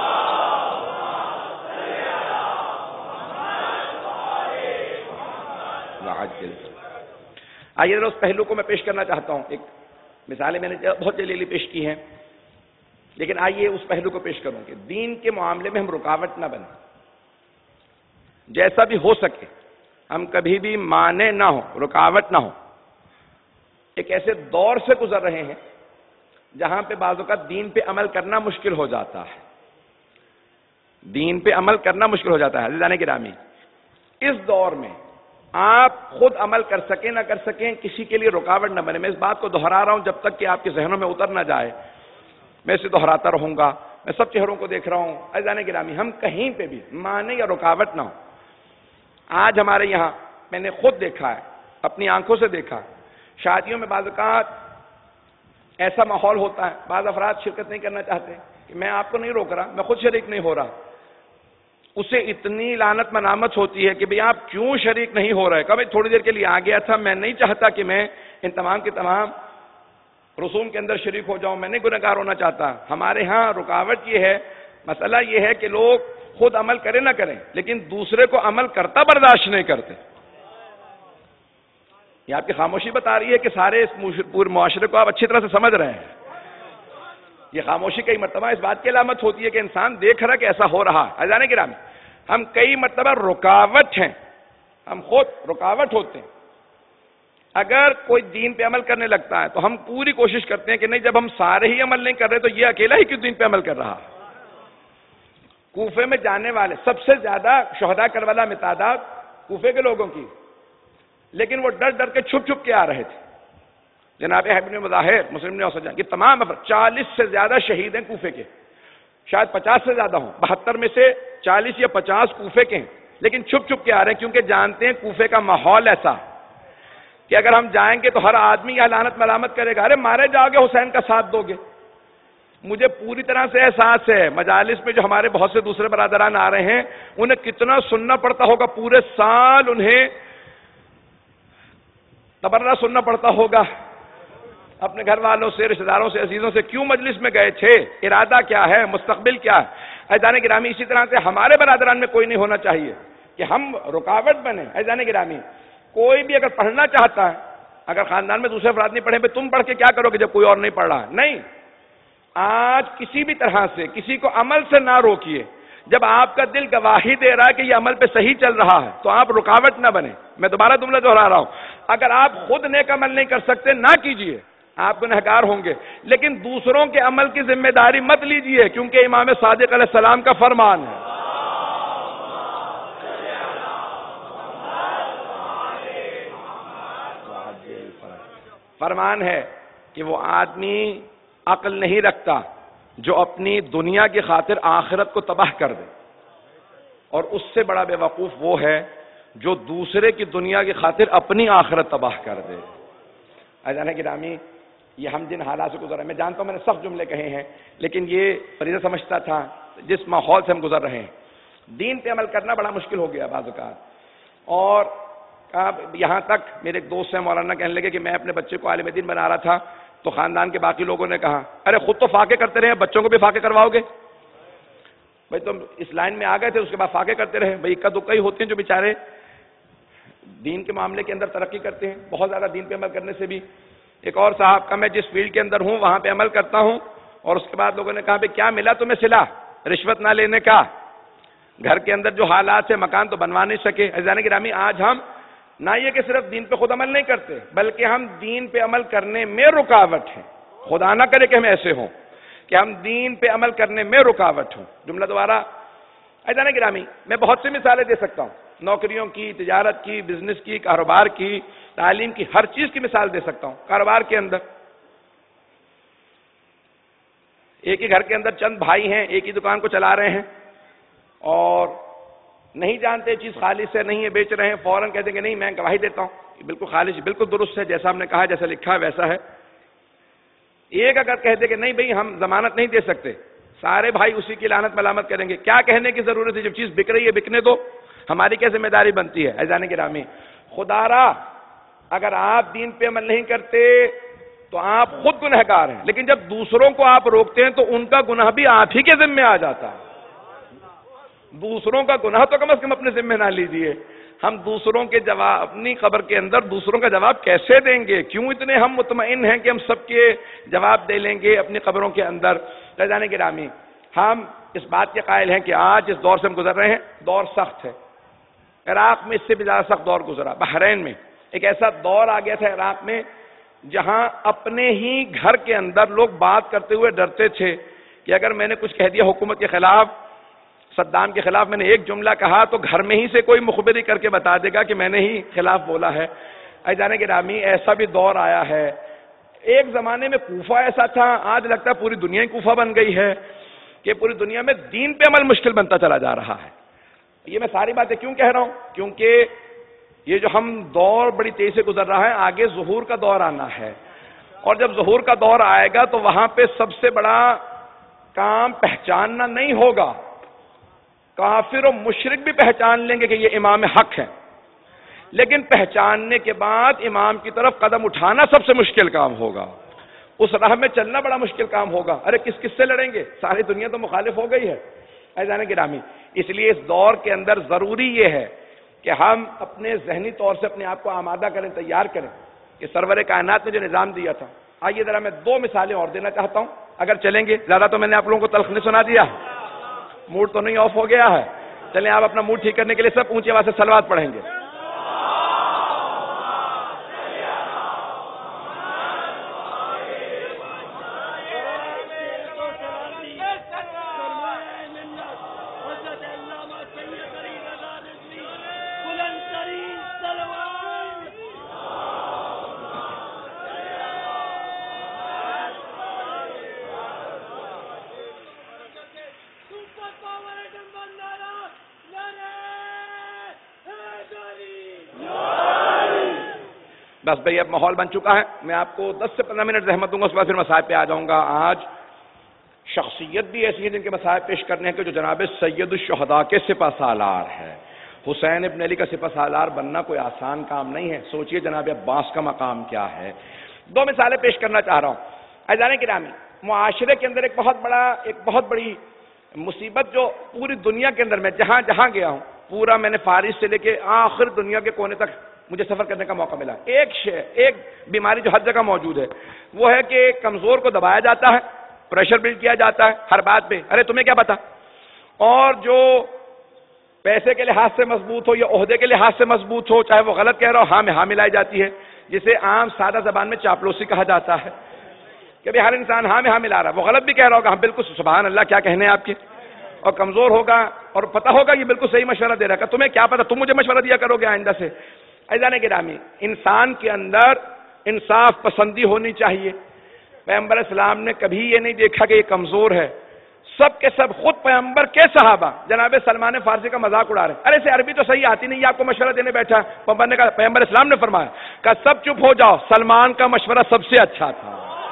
آئیے ذرا اس پہلو کو میں پیش کرنا چاہتا ہوں. ایک مثالیں میں نے بہت جلیلی پیش کی ہیں، لیکن آئیے اس پہلو کو پیش کروں کہ دین کے معاملے میں ہم رکاوٹ نہ بنیں. جیسا بھی ہو سکے ہم کبھی بھی مانے نہ ہو، رکاوٹ نہ ہو. ایک ایسے دور سے گزر رہے ہیں جہاں پہ بعض اوقات دین پہ عمل کرنا مشکل ہو جاتا ہے. دین پہ عمل کرنا مشکل ہو جاتا ہے. عزیزان گرامی، اس دور میں آپ خود عمل کر سکیں نہ کر سکیں، کسی کے لیے رکاوٹ نہ بنے. میں اس بات کو دہرا رہا ہوں جب تک کہ آپ کے ذہنوں میں اتر نہ جائے. میں اسے دہراتا رہوں گا. میں سب چہروں کو دیکھ رہا ہوں. عزیزان گرامی، ہم کہیں پہ بھی مانے یا رکاوٹ نہ ہو. آج ہمارے یہاں میں نے خود دیکھا ہے، اپنی آنکھوں سے دیکھا، شادیوں میں بعض اوقات ایسا ماحول ہوتا ہے، بعض افراد شرکت نہیں کرنا چاہتے کہ میں آپ کو نہیں روک رہا، میں خود شریک نہیں ہو رہا. اسے اتنی لعنت منامت ہوتی ہے کہ بھئی آپ کیوں شریک نہیں ہو رہے. کبھی تھوڑی دیر کے لیے آ گیا تھا، میں نہیں چاہتا کہ میں ان تمام کے تمام رسوم کے اندر شریک ہو جاؤں، میں نہیں گنہگار ہونا چاہتا. ہمارے ہاں رکاوٹ یہ ہے، مسئلہ یہ ہے کہ لوگ خود عمل کریں نہ کریں لیکن دوسرے کو عمل کرتا برداشت نہیں کرتے. یہ آپ کی خاموشی بتا رہی ہے کہ سارے اس پورے معاشرے کو آپ اچھی طرح سے سمجھ رہے ہیں. یہ خاموشی کئی مرتبہ اس بات کی علامت ہوتی ہے کہ انسان دیکھ رہا کہ ایسا ہو رہا. عزیزان گرامی، ہم کئی مرتبہ رکاوٹ ہیں، ہم خود رکاوٹ ہوتے ہیں. اگر کوئی دین پہ عمل کرنے لگتا ہے تو ہم پوری کوشش کرتے ہیں کہ نہیں، جب ہم سارے ہی عمل نہیں کر رہے تو یہ اکیلا ہی کیوں دین پہ عمل کر رہا. کوفے میں جانے والے سب سے زیادہ شہداء کربلا میں تعداد کوفے کے لوگوں کی، لیکن وہ ڈر ڈر کے چھپ چھپ کے آ رہے تھے. جناب ابن مظاہر، مسلم نے سجا کہ تمام چالیس سے زیادہ شہید ہیں کوفے کے، شاید پچاس سے زیادہ ہوں. بہتر میں سے چالیس یا پچاس کوفے کے ہیں، لیکن چھپ چھپ کے آ رہے ہیں کیونکہ جانتے ہیں کوفے کا ماحول ایسا کہ اگر ہم جائیں گے تو ہر آدمی یہ لعنت ملامت کرے گا، ارے مارے جاؤ گے حسین کا ساتھ دو گے. مجھے پوری طرح سے احساس ہے مجالس میں جو ہمارے بہت سے دوسرے برادران آ رہے ہیں انہیں کتنا سننا پڑتا ہوگا، پورے سال انہیں تبرہ سننا پڑتا ہوگا اپنے گھر والوں سے، رشتہ داروں سے، عزیزوں سے، کیوں مجلس میں گئے تھے، ارادہ کیا ہے، مستقبل کیا ہے. عزیزان گرامی، اسی طرح سے ہمارے برادران میں کوئی نہیں ہونا چاہیے کہ ہم رکاوٹ بنے. عزیزان گرامی، کوئی بھی اگر پڑھنا چاہتا ہے، اگر خاندان میں دوسرے افراد نہیں پڑھے پہ تم پڑھ کے کیا کرو گے جب کوئی اور نہیں پڑھ رہا. نہیں، آج کسی بھی طرح سے کسی کو عمل سے نہ روکیے. جب آپ کا دل گواہی دے رہا ہے کہ یہ عمل پہ صحیح چل رہا ہے تو آپ رکاوٹ نہ بنے. میں دوبارہ جملہ دہرا رہا ہوں، اگر آپ خود نیک عمل نہیں کر سکتے نہ کیجئے، آپ گنہگار ہوں گے، لیکن دوسروں کے عمل کی ذمہ داری مت لیجئے، کیونکہ امام صادق علیہ السلام کا فرمان ہے. فرمان ہے کہ وہ آدمی عقل نہیں رکھتا جو اپنی دنیا کی خاطر آخرت کو تباہ کر دے، اور اس سے بڑا بے وقوف وہ ہے جو دوسرے کی دنیا کی خاطر اپنی آخرت تباہ کر دے. عزیزان گرامی، یہ ہم جن حالات سے گزر رہے ہیں، میں جانتا ہوں میں نے سخت جملے کہے ہیں، لیکن یہ فریضہ سمجھتا تھا جس ماحول سے ہم گزر رہے ہیں. دین پہ عمل کرنا بڑا مشکل ہو گیا بعض اوقات. اور یہاں تک میرے ایک دوست ہیں مولانا کہنے لگے کہ میں اپنے بچے کو عالم دین بنا رہا تھا تو خاندان کے باقی لوگوں نے کہا ارے خود تو فاقے کرتے رہے، بچوں کو بھی فاقے کرواؤ گے؟ بھائی تم اس لائن میں آ گئے تھے، اس کے بعد فاقے کرتے رہے. بھائی اکا دکا ہی ہوتے ہیں جو بیچارے دین کے معاملے کے اندر ترقی کرتے ہیں، بہت زیادہ دین پہ عمل کرنے سے بھی. ایک اور صاحب کا میں جس فیلڈ کے اندر ہوں وہاں پہ عمل کرتا ہوں، اور اس کے بعد لوگوں نے کہا بھائی کیا ملا تمہیں صلہ رشوت نہ لینے کا؟ گھر کے اندر جو حالات سے مکان تو بنوا نہیں سکے. عزیزان گرامی، آج ہم نہ یہ کہ صرف دین پہ خود عمل نہیں کرتے بلکہ ہم دین پہ عمل کرنے میں رکاوٹ ہیں. خدا نہ کرے کہ ہم ایسے ہوں کہ ہم دین پہ عمل کرنے میں رکاوٹ ہوں. جملہ دوبارہ. عزیزان گرامی، میں بہت سی مثالیں دے سکتا ہوں، نوکریوں کی، تجارت کی، بزنس کی، کاروبار کی، تعلیم کی، ہر چیز کی مثال دے سکتا ہوں. کاروبار کے اندر ایک ہی گھر کے اندر چند بھائی ہیں، ایک ہی دکان کو چلا رہے ہیں اور نہیں جانتے چیز خالص ہے نہیں ہے، بیچ رہے ہیں، فوراً کہتے ہیں کہ نہیں میں گواہی دیتا ہوں بالکل خالص، بالکل درست ہے، جیسا ہم نے کہا جیسا لکھا ہے ویسا ہے. ایک اگر کہہ دے کہ نہیں بھئی ہم ضمانت نہیں دے سکتے، سارے بھائی اسی کی لعنت ملامت کریں گے. کیا کہنے کی ضرورت ہے؟ جب چیز بک رہی ہے بکنے دو. ہماری کیا ذمہ داری بنتی ہے؟ عزیزان گرامی، خدا را اگر آپ دین پہ عمل نہیں کرتے تو آپ خود گنہگار ہیں، لیکن جب دوسروں کو آپ روکتے ہیں تو ان کا گناہ بھی آپ ہی کے ذمہ آ جاتا ہے. دوسروں کا گناہ تو کم از کم اپنے ذمہ نہ لیجئے. ہم دوسروں کے جواب، اپنی قبر کے اندر دوسروں کا جواب کیسے دیں گے؟ کیوں اتنے ہم مطمئن ہیں کہ ہم سب کے جواب دے لیں گے اپنی قبروں کے اندر؟ عزیزان گرامی، ہم اس بات کے قائل ہیں کہ آج اس دور سے ہم گزر رہے ہیں، دور سخت ہے. عراق میں اس سے بھی زیادہ سخت دور گزرا. بحرین میں ایک ایسا دور آ گیا تھا عراق میں جہاں اپنے ہی گھر کے اندر لوگ بات کرتے ہوئے ڈرتے تھے کہ اگر میں نے کچھ کہہ دیا حکومت کے خلاف، صدام کے خلاف، میں نے ایک جملہ کہا تو گھر میں ہی سے کوئی مخبری کر کے بتا دے گا کہ میں نے ہی خلاف بولا ہے. عزیزان گرامی، ایسا بھی دور آیا ہے. ایک زمانے میں کوفہ ایسا تھا، آج لگتا ہے پوری دنیا ہی کوفہ بن گئی ہے کہ پوری دنیا میں دین پہ عمل مشکل بنتا چلا جا رہا ہے. یہ میں ساری باتیں کیوں کہہ رہا ہوں؟ کیونکہ یہ جو ہم دور بڑی تیزی سے گزر رہا ہے، آگے ظہور کا دور آنا ہے، اور جب ظہور کا دور آئے گا تو وہاں پہ سب سے بڑا کام پہچاننا نہیں ہوگا. کافر و مشرک بھی پہچان لیں گے کہ یہ امام حق ہے، لیکن پہچاننے کے بعد امام کی طرف قدم اٹھانا سب سے مشکل کام ہوگا. اس راہ میں چلنا بڑا مشکل کام ہوگا. ارے کس کس سے لڑیں گے؟ ساری دنیا تو مخالف ہو گئی ہے. عزیزان گرامی، اس لیے اس دور کے اندر ضروری یہ ہے کہ ہم اپنے ذہنی طور سے اپنے آپ کو آمادہ کریں، تیار کریں کہ سرور کائنات نے جو نظام دیا تھا. آئیے ذرا میں دو مثالیں اور دینا چاہتا ہوں، اگر چلیں گے. زیادہ تو میں نے آپ لوگوں کو تلخ نہیں سنا دیا، موڈ تو نہیں آف ہو گیا ہے؟ چلیں آپ اپنا موڈ ٹھیک کرنے کے لیے سب اونچی آواز سے صلوات پڑھیں گے. بس بھئی اب ماحول بن چکا ہے. میں آپ کو دس سے پندرہ منٹ زحمت دوں گا، اس کے بعد پھر مسائل پہ آ جاؤں گا. آج شخصیت بھی ایسی ہے جن کے مسائل پیش کرنے ہیں کہ جو جناب سید الشہداء کے سپہ سالار ہے. حسین ابن علی کا سپہ سالار بننا کوئی آسان کام نہیں ہے. سوچئے جناب عباس کا مقام کیا ہے. دو مثالیں پیش کرنا چاہ رہا ہوں. عزیزان گرامی، معاشرے کے اندر ایک بہت بڑا ایک بہت بڑی مصیبت جو پوری دنیا کے اندر میں جہاں جہاں گیا ہوں، پورا میں نے فارس سے لے کے آخر دنیا کے کونے تک مجھے سفر کرنے کا موقع ملا. ایک شے ایک بیماری جو ہر جگہ موجود ہے وہ ہے کہ کمزور کو دبایا جاتا ہے، پریشر بلڈ کیا جاتا ہے ہر بات پہ، ارے تمہیں کیا پتا. اور جو پیسے کے لحاظ سے مضبوط ہو یا عہدے کے لحاظ سے مضبوط ہو، چاہے وہ غلط کہہ رہا ہو، ہاں میں ہاں ملائی جاتی ہے، جسے عام سادہ زبان میں چاپلوسی کہا جاتا ہے کہ بھی ہر انسان ہاں میں ہاں ملا رہا ہے. وہ غلط بھی کہہ رہا ہوگا، ہم بالکل سبحان اللہ کیا کہنے ہیں آپ کے. اور کمزور ہوگا اور پتہ ہوگا یہ بالکل صحیح مشورہ دے رہا ہے، تمہیں کیا پتا، تم مجھے مشورہ دیا کرو گے آئندہ سے. عزیزان گرامی، انسان کے اندر انصاف پسندی ہونی چاہیے. پیغمبر اسلام نے کبھی یہ نہیں دیکھا کہ یہ کمزور ہے. سب کے سب خود پیغمبر کے صحابہ جناب سلمان فارسی کا مذاق اڑا رہے ہیں، ارے سے عربی تو صحیح آتی نہیں، یہ آپ کو مشورہ دینے بیٹھا. پیغمبر نے کہا، پیغمبر اسلام نے فرمایا کہ سب چپ ہو جاؤ، سلمان کا مشورہ سب سے اچھا تھا.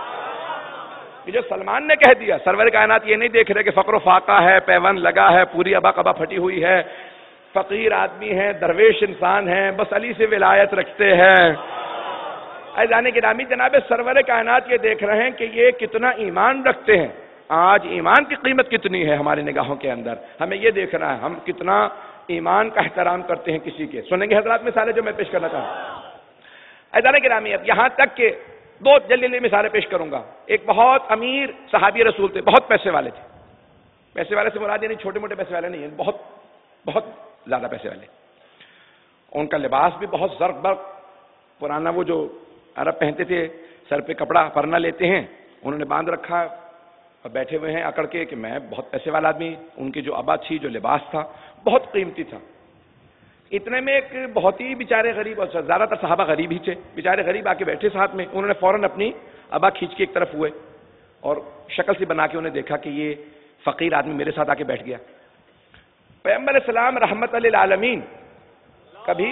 یہ جو سلمان نے کہہ دیا، سرور کائنات یہ نہیں دیکھ رہے کہ فقر و فاقہ ہے، پیون لگا ہے، پوری ابا قبا پھٹی ہوئی ہے، فقیر آدمی ہیں، درویش انسان ہیں، بس علی سے ولایت رکھتے ہیں. عزیزان گرامی، جناب سرور کائنات یہ دیکھ رہے ہیں کہ یہ کتنا ایمان رکھتے ہیں. آج ایمان کی قیمت کتنی ہے ہماری نگاہوں کے اندر، ہمیں یہ دیکھنا ہے ہم کتنا ایمان کا احترام کرتے ہیں کسی کے. سنیں گے حضرات مثالیں جو میں پیش کرنا چاہتا ہوں. عزیزان گرامی، اب یہاں تک کہ دو جلدی جلدی مثالیں پیش کروں گا. ایک بہت امیر صحابی رسول تھے، بہت پیسے والے تھے. پیسے والے سے مراد یعنی چھوٹے موٹے پیسے والے نہیں ہیں، بہت بہت زیادہ پیسے والے. ان کا لباس بھی بہت زرق برق پرانا، وہ جو عرب پہنتے تھے، سر پہ کپڑا پرنا لیتے ہیں، انہوں نے باندھ رکھا اور بیٹھے ہوئے ہیں اکڑ کے کہ میں بہت پیسے والا آدمی. ان کی جو ابا تھی، جو لباس تھا بہت قیمتی تھا. اتنے میں ایک بہت ہی بیچارے غریب، اور زیادہ تر صحابہ غریب ہی تھے، بیچارے غریب آ کے بیٹھے ساتھ میں. انہوں نے فوراً اپنی ابا کھینچ کے ایک طرف ہوئے اور شکل سے بنا کے انہیں دیکھا کہ یہ فقیر آدمی میرے ساتھ آ کے بیٹھ گیا. پیغمبر اسلام رحمت للعالمین کبھی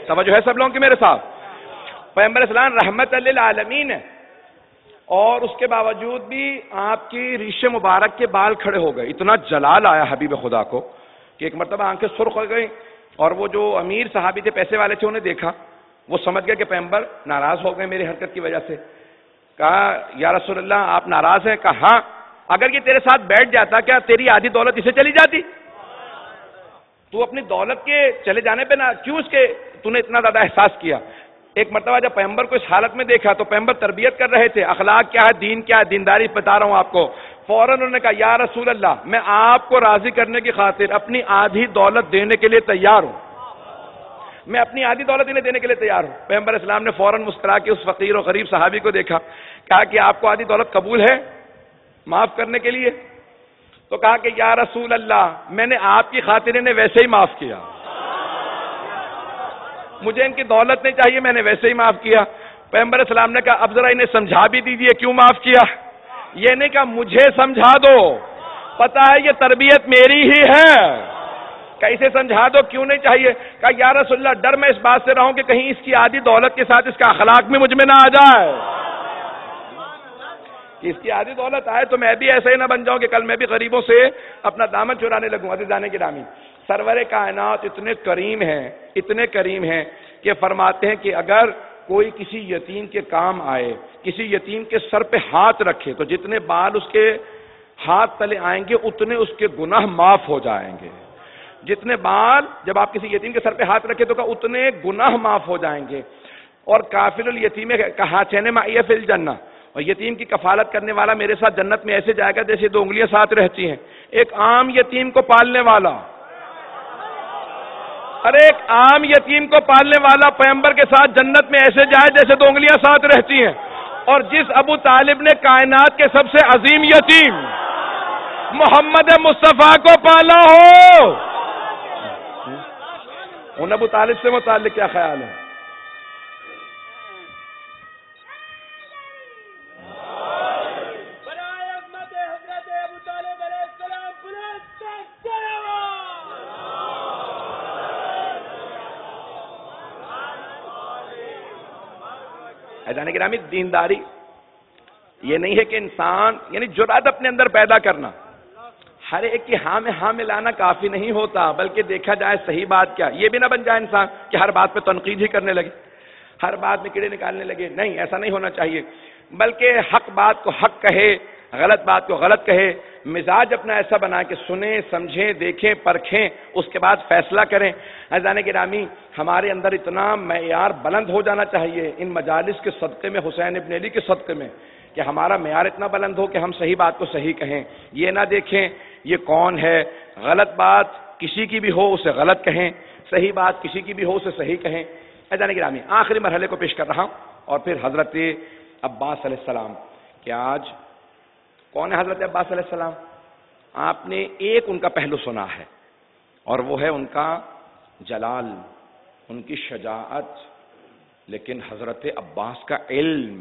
توجہ ہے سب لوگوں کی میرے ساتھ؟ پیغمبر اسلام رحمت للعالمین ہے، اور اس کے باوجود بھی آپ کی ریش مبارک کے بال کھڑے ہو گئے. اتنا جلال آیا حبیب خدا کو کہ ایک مرتبہ آنکھیں سرخ ہو گئی، اور وہ جو امیر صحابی تھے، پیسے والے تھے، انہیں دیکھا، وہ سمجھ گئے کہ پیغمبر ناراض ہو گئے میری حرکت کی وجہ سے. کہا یا رسول اللہ آپ ناراض ہیں؟ کہا ہاں، اگر یہ تیرے ساتھ بیٹھ جاتا کیا تیری آدھی دولت اسے چلی جاتی؟ تو اپنی دولت کے چلے جانے پہ نہ کیوں اس کے تو نے اتنا زیادہ احساس کیا؟ ایک مرتبہ جب پیغمبر کو اس حالت میں دیکھا تو پیغمبر تربیت کر رہے تھے، اخلاق کیا ہے، دین کیا ہے، دینداری بتا رہا ہوں آپ کو. فوراً انہوں نے کہا یا رسول اللہ میں آپ کو راضی کرنے کی خاطر اپنی آدھی دولت دینے کے لیے تیار ہوں، میں اپنی آدھی دولت انہیں دینے کے لیے تیار ہوں. پیغمبر اسلام نے فوراً مسکرا کے اس فقیر و غریب صحابی کو دیکھا، کہا کہ آپ کو آدھی دولت قبول ہے معاف کرنے کے لیے؟ تو کہا کہ یا رسول اللہ میں نے آپ کی خاطر انہیں ویسے ہی معاف کیا، مجھے ان کی دولت نہیں چاہیے، میں نے ویسے ہی معاف کیا. پیغمبر اسلام نے کہا اب ذرا انہیں سمجھا بھی دیجئے کیوں معاف کیا. یہ نہیں کہا مجھے سمجھا دو، پتا ہے یہ تربیت میری ہی ہے، کیسے سمجھا دو کیوں نہیں چاہیے. کہا یا رسول اللہ ڈر میں اس بات سے رہا ہوں کہ کہیں اس کی آدھی دولت کے ساتھ اس کا اخلاق بھی مجھ میں نہ آ جائے، کہ اس کی آدھی دولت آئے تو میں بھی ایسا ہی نہ بن جاؤں کہ کل میں بھی غریبوں سے اپنا دامن چرانے لگوں. عزیزان گرامی، سرور کائنات اتنے کریم ہیں، اتنے کریم ہیں کہ فرماتے ہیں کہ اگر کوئی کسی یتیم کے کام آئے، کسی یتیم کے سر پہ ہاتھ رکھے تو جتنے بال اس کے ہاتھ تلے آئیں گے اتنے اس کے گناہ معاف ہو جائیں گے. جتنے بال جب آپ کسی یتیم کے سر پہ ہاتھ رکھے تو کہ اتنے گناہ معاف ہو جائیں گے. اور کافل الیتیم کہا چین معی فی الجنہ، اور یتیم کی کفالت کرنے والا میرے ساتھ جنت میں ایسے جائے گا جیسے دو انگلیاں ساتھ رہتی ہیں. ایک عام یتیم کو پالنے والا، ارے ایک عام یتیم کو پالنے والا پیغمبر کے ساتھ جنت میں ایسے جائے جیسے دو انگلیاں ساتھ رہتی ہیں. اور جس ابو طالب نے کائنات کے سب سے عظیم یتیم محمد مصطفیٰ کو پالا ہو، ان ابو طالب سے متعلق کیا خیال ہے؟ ایزان گرامی، دینداری یہ نہیں ہے کہ انسان یعنی جرأت اپنے اندر پیدا کرنا، ہر ایک کی ہاں میں ہاں میں لانا کافی نہیں ہوتا، بلکہ دیکھا جائے صحیح بات کیا. یہ بھی نہ بن جائے انسان کہ ہر بات پہ تنقید ہی کرنے لگے، ہر بات میں کیڑے نکالنے لگے. نہیں، ایسا نہیں ہونا چاہیے، بلکہ حق بات کو حق کہے، غلط بات کو غلط کہے. مزاج اپنا ایسا بنا کہ سنیں، سمجھیں، دیکھیں، پرکھیں، اس کے بعد فیصلہ کریں. عزیزان گرامی، ہمارے اندر اتنا معیار بلند ہو جانا چاہیے ان مجالس کے صدقے میں، حسین ابن علی کے صدقے میں، کہ ہمارا معیار اتنا بلند ہو کہ ہم صحیح بات کو صحیح کہیں. یہ نہ دیکھیں یہ کون ہے، غلط بات کسی کی بھی ہو اسے غلط کہیں، صحیح بات کسی کی بھی ہو اسے صحیح کہیں. عزیزان گرامی، آخری مرحلے کو پیش کر رہا ہوں اور پھر حضرت عباس علیہ السلام. کہ آج کون ہے حضرت عباس علیہ السلام؟ آپ نے ایک ان کا پہلو سنا ہے، اور وہ ہے ان کا جلال، ان کی شجاعت، لیکن حضرت عباس کا علم،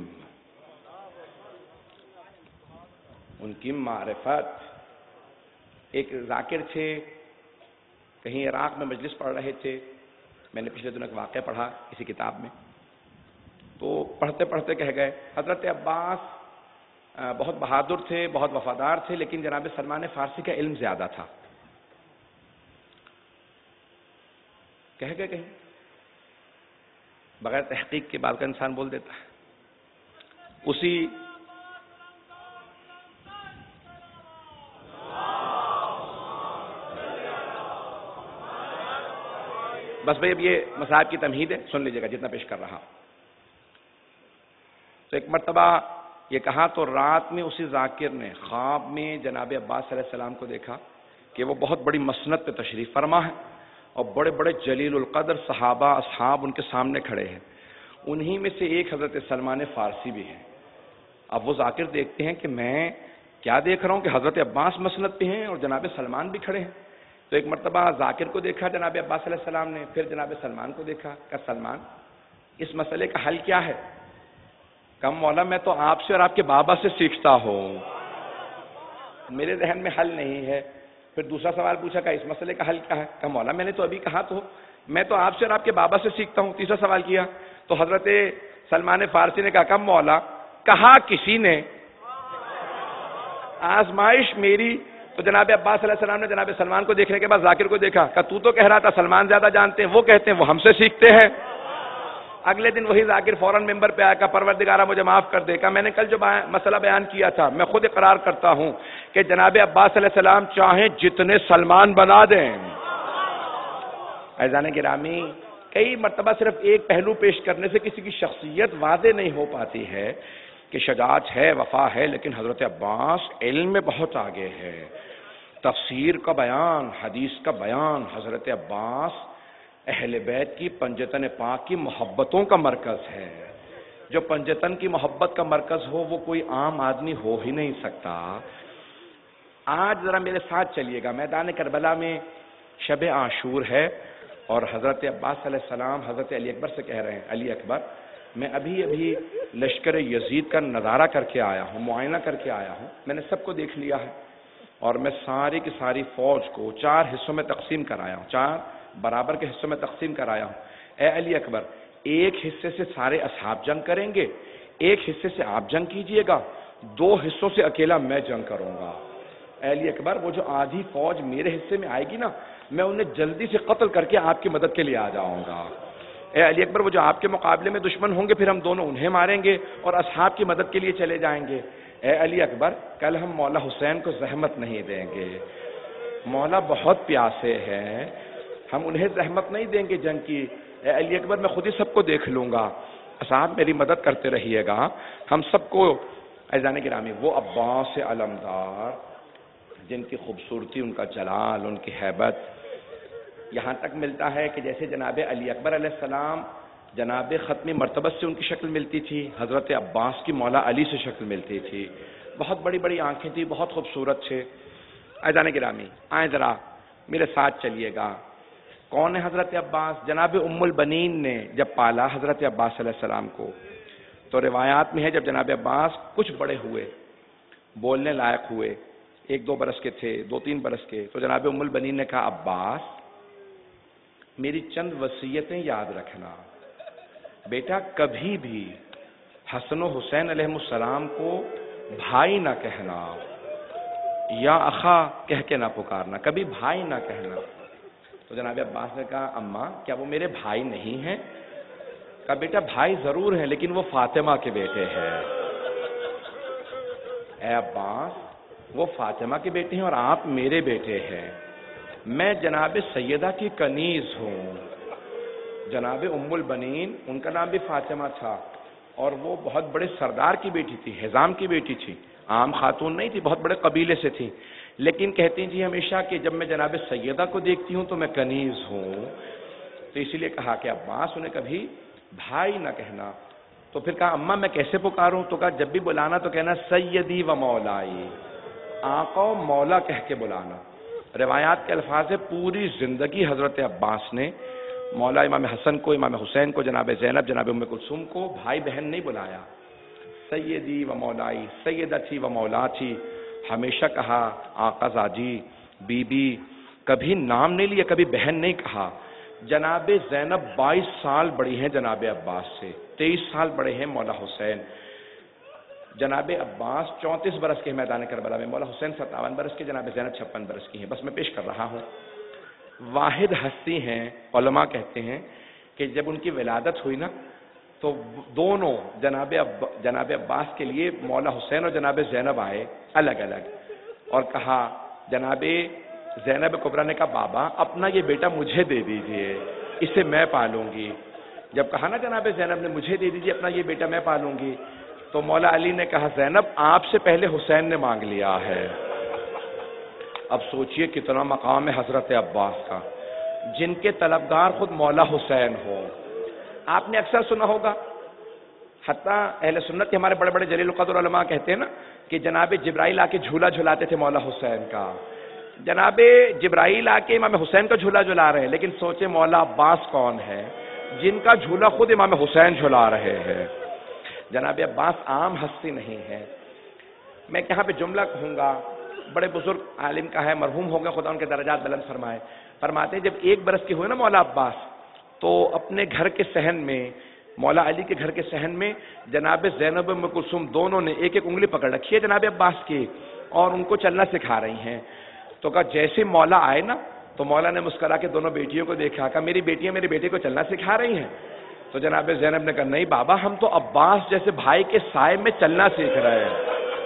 ان کی معرفت. ایک ذاکر تھے، کہیں عراق میں مجلس پڑھ رہے تھے، میں نے پچھلے دنوں ایک واقعہ پڑھا کسی کتاب میں، تو پڑھتے پڑھتے کہہ گئے حضرت عباس بہت بہادر تھے، بہت وفادار تھے، لیکن جناب سلمان فارسی کا علم زیادہ تھا. کہہ گئے کہیں بغیر تحقیق کے بات کا انسان بول دیتا ہے. اسی بس بھئی اب یہ مصاحب کی تمہید ہے، سن لیجیے گا جتنا پیش کر رہا. تو ایک مرتبہ یہ کہا تو رات میں اسی ذاکر نے خواب میں جناب عباس علیہ السلام کو دیکھا کہ وہ بہت بڑی مسند پہ تشریف فرما ہے، اور بڑے بڑے جلیل القدر صحابہ اصحاب ان کے سامنے کھڑے ہیں. انہی میں سے ایک حضرت سلمان فارسی بھی ہیں. اب وہ ذاکر دیکھتے ہیں کہ میں کیا دیکھ رہا ہوں کہ حضرت عباس مسند پہ ہیں اور جناب سلمان بھی کھڑے ہیں. تو ایک مرتبہ ذاکر کو دیکھا جناب عباس علیہ السلام نے، پھر جناب سلمان کو دیکھا، کہ سلمان اس مسئلے کا حل کیا ہے؟ کم مولا میں تو آپ سے اور آپ کے بابا سے سیکھتا ہوں، میرے ذہن میں حل نہیں ہے. پھر دوسرا سوال پوچھا کہ اس مسئلے کا حل کیا ہے؟ کہ مولا میں نے تو ابھی کہا تو میں تو آپ سے اور آپ کے بابا سے سیکھتا ہوں. تیسرا سوال کیا تو حضرت سلمان فارسی نے کہا کب مولا؟ کہا کسی نے. آزمائش میری. تو جناب عباس علیہ السلام نے جناب سلمان کو دیکھنے کے بعد ذاکر کو دیکھا، کہا تو تو کہہ رہا تھا سلمان زیادہ جانتے ہیں، وہ کہتے ہیں وہ ہم سے سیکھتے ہیں. اگلے دن وہی ذاکر فوراً ممبر پہ آیا، کہا پروردگارہ مجھے معاف کر دے. کہا میں نے کل جو مسئلہ بیان کیا تھا میں خود اقرار کرتا ہوں کہ جناب عباس علیہ السلام چاہیں جتنے سلمان بنا دیں. عزیزان گرامی، کئی مرتبہ صرف ایک پہلو پیش کرنے سے کسی کی شخصیت واضح نہیں ہو پاتی ہے کہ شجاعت ہے، وفا ہے، لیکن حضرت عباس علم میں بہت آگے ہے. تفسیر کا بیان، حدیث کا بیان. حضرت عباس اہل بیت کی پنجتن پاک کی محبتوں کا مرکز ہے. جو پنجتن کی محبت کا مرکز ہو وہ کوئی عام آدمی ہو ہی نہیں سکتا. آج ذرا میرے ساتھ چلیے گا. میدان کربلا میں شب عاشور ہے اور حضرت عباس علیہ السلام حضرت علی اکبر سے کہہ رہے ہیں علی اکبر میں ابھی ابھی لشکر یزید کا نظارہ کر کے آیا ہوں، معائنہ کر کے آیا ہوں. میں نے سب کو دیکھ لیا ہے اور میں ساری کی ساری فوج کو چار حصوں میں تقسیم کرایا ہوں، چار برابر کے حصوں میں تقسیم کرایا ہوں. اے علی اکبر، ایک حصے سے سارے اصحاب جنگ کریں گے، ایک حصے سے آپ جنگ کیجئے گا، دو حصوں سے اکیلا میں جنگ کروں گا. اے علی اکبر، وہ جو آدھی فوج میرے حصے میں آئے گی نا، میں انہیں جلدی سے قتل کر کے آپ کی مدد کے لیے آ جاؤں گا. اے علی اکبر، وہ جو آپ کے مقابلے میں دشمن ہوں گے پھر ہم دونوں انہیں ماریں گے اور اصحاب کی مدد کے لیے چلے جائیں گے. اے علی اکبر، کل ہم مولا حسین کو زحمت نہیں دیں گے. مولا بہت پیاسے ہیں، ہم انہیں زحمت نہیں دیں گے جنگ کی. اے علی اکبر، میں خود ہی سب کو دیکھ لوں گا، اصحاب میری مدد کرتے رہیے گا. ہم سب کو عزیزان گرامی، وہ عباس علمدار جن کی خوبصورتی، ان کا جلال، ان کی ہیبت یہاں تک ملتا ہے کہ جیسے جناب علی اکبر علیہ السلام جناب ختمی مرتبت سے ان کی شکل ملتی تھی، حضرت عباس کی مولا علی سے شکل ملتی تھی. بہت بڑی بڑی آنکھیں تھی، بہت خوبصورت تھے. عزیزان گرامی، آئیں ذرا میرے ساتھ چلیے گا. کون ہے حضرت عباس؟ جناب ام البنین نے جب پالا حضرت عباس علیہ السلام کو تو روایات میں ہے جب جناب عباس کچھ بڑے ہوئے، بولنے لائق ہوئے، ایک دو برس کے تھے، دو تین برس کے، تو جناب ام البنین نے کہا عباس میری چند وصیتیں یاد رکھنا. بیٹا کبھی بھی حسن و حسین علیہ السلام کو بھائی نہ کہنا یا اخا کہہ کے نہ پکارنا، کبھی بھائی نہ کہنا. تو جناب عباس نے کہا اماں کیا وہ میرے بھائی نہیں ہیں؟ کہا بیٹا بھائی ضرور ہیں لیکن وہ فاطمہ کے بیٹے ہیں. اے عباس، وہ فاطمہ کے بیٹے ہیں اور آپ میرے بیٹے ہیں. میں جناب سیدہ کی کنیز ہوں. جناب ام البنین ان کا نام بھی فاطمہ تھا اور وہ بہت بڑے سردار کی بیٹی تھی، حزام کی بیٹی تھی، عام خاتون نہیں تھی، بہت بڑے قبیلے سے تھی. لیکن کہتی جی ہمیشہ کہ جب میں جناب سیدہ کو دیکھتی ہوں تو میں کنیز ہوں. تو اسی لیے کہا کہ عباس انہیں کبھی بھائی نہ کہنا. تو پھر کہا اماں میں کیسے پکاروں؟ تو کہا جب بھی بلانا تو کہنا سیدی و مولائی، آقا و مولا کہہ کے بلانا. روایات کے الفاظ ہے پوری زندگی حضرت عباس نے مولا امام حسن کو، امام حسین کو، جناب زینب، جناب ام کلثوم کو بھائی بہن نہیں بلایا. سیدی و مولائی، سیدتی و مولاتی ہمیشہ کہا. آقا زاجی، بی بی، کبھی نام نہیں لیا، کبھی بہن نہیں کہا. جناب زینب بائیس سال بڑی ہیں جناب عباس سے، تیئیس سال بڑے ہیں مولا حسین. جناب عباس چونتیس برس کے میدان کربلا میں، مولا حسین ستاون برس کے، جناب زینب چھپن برس کی ہیں. بس میں پیش کر رہا ہوں. واحد ہستی ہیں، علماء کہتے ہیں کہ جب ان کی ولادت ہوئی نا تو دونوں جناب عب... جناب عباس کے لیے مولا حسین اور جناب زینب آئے الگ الگ اور کہا، جناب زینب کبریٰ نے کہا بابا اپنا یہ بیٹا مجھے دے دیجئے، اسے میں پالوں گی. جب کہا نا جناب زینب نے مجھے دے دیجئے اپنا یہ بیٹا میں پالوں گی، تو مولا علی نے کہا زینب آپ سے پہلے حسین نے مانگ لیا ہے. اب سوچئے کتنا مقام ہے حضرت عباس کا، جن کے طلبگار خود مولا حسین ہو. آپ نے اکثر سنا ہوگا، حتیٰ اہل سنت کے ہمارے بڑے بڑے جلیل القدر علماء کہتے ہیں نا کہ جناب جبرائیل آ کے جھولا جھلاتے تھے مولا حسین کا. جناب جبرائیل آ کے امام حسین کا جھولا جھلا رہے ہیں، لیکن سوچے مولا عباس کون ہے جن کا جھولا خود امام حسین جھلا رہے ہیں. جناب عباس عام ہستی نہیں ہے. میں یہاں پہ جملہ کہوں گا، بڑے بزرگ عالم کا ہے، مرحوم ہو گئے، خدا ان کے درجات بلند فرمائے. فرماتے ہیں جب ایک برس کے ہوئے نا مولا عباس تو اپنے گھر کے صحن میں، مولا علی کے گھر کے صحن میں جناب زینب ام کلثوم دونوں نے ایک ایک انگلی پکڑ رکھی ہے جناب عباس کی اور ان کو چلنا سکھا رہی ہیں. تو کہا جیسے مولا آئے نا تو مولا نے مسکرا کے دونوں بیٹیوں کو دیکھا، کہا میری بیٹیاں میرے بیٹے کو چلنا سکھا رہی ہیں. تو جناب زینب نے کہا نہیں بابا، ہم تو عباس جیسے بھائی کے سائے میں چلنا سیکھ رہے ہیں،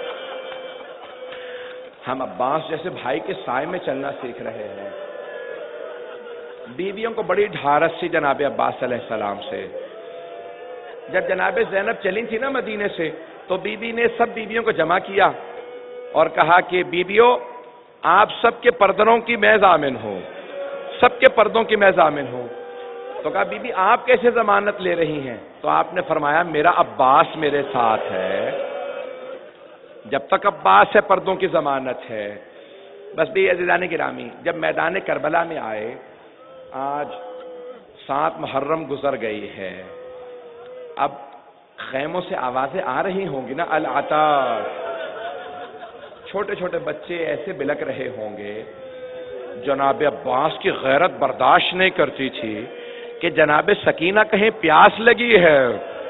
ہم عباس جیسے بھائی کے سائے میں چلنا سیکھ رہے ہیں. بیویوں کو بڑی ڈھارس تھی جناب عباس علیہ السلام سے. جب جناب زینب چلی تھی نا مدینے سے تو بی بی نے سب بیویوں کو جمع کیا اور کہا کہ بیویوں آپ سب کے پردوں کی میں ضامن ہوں، سب کے پردوں کی میں ضامن ہوں. تو کہا بی بی آپ کیسے ضمانت لے رہی ہیں؟ تو آپ نے فرمایا میرا عباس میرے ساتھ ہے، جب تک عباس ہے پردوں کی ضمانت ہے. بس بھی عزیزان گرامی، جب میدان کربلا میں آئے، آج سات محرم گزر گئی ہے، اب خیموں سے آوازیں آ رہی ہوں گی نا، العطاش، چھوٹے چھوٹے بچے ایسے بلک رہے ہوں گے. جناب عباس کی غیرت برداشت نہیں کرتی تھی کہ جناب سکینہ کہیں پیاس لگی ہے.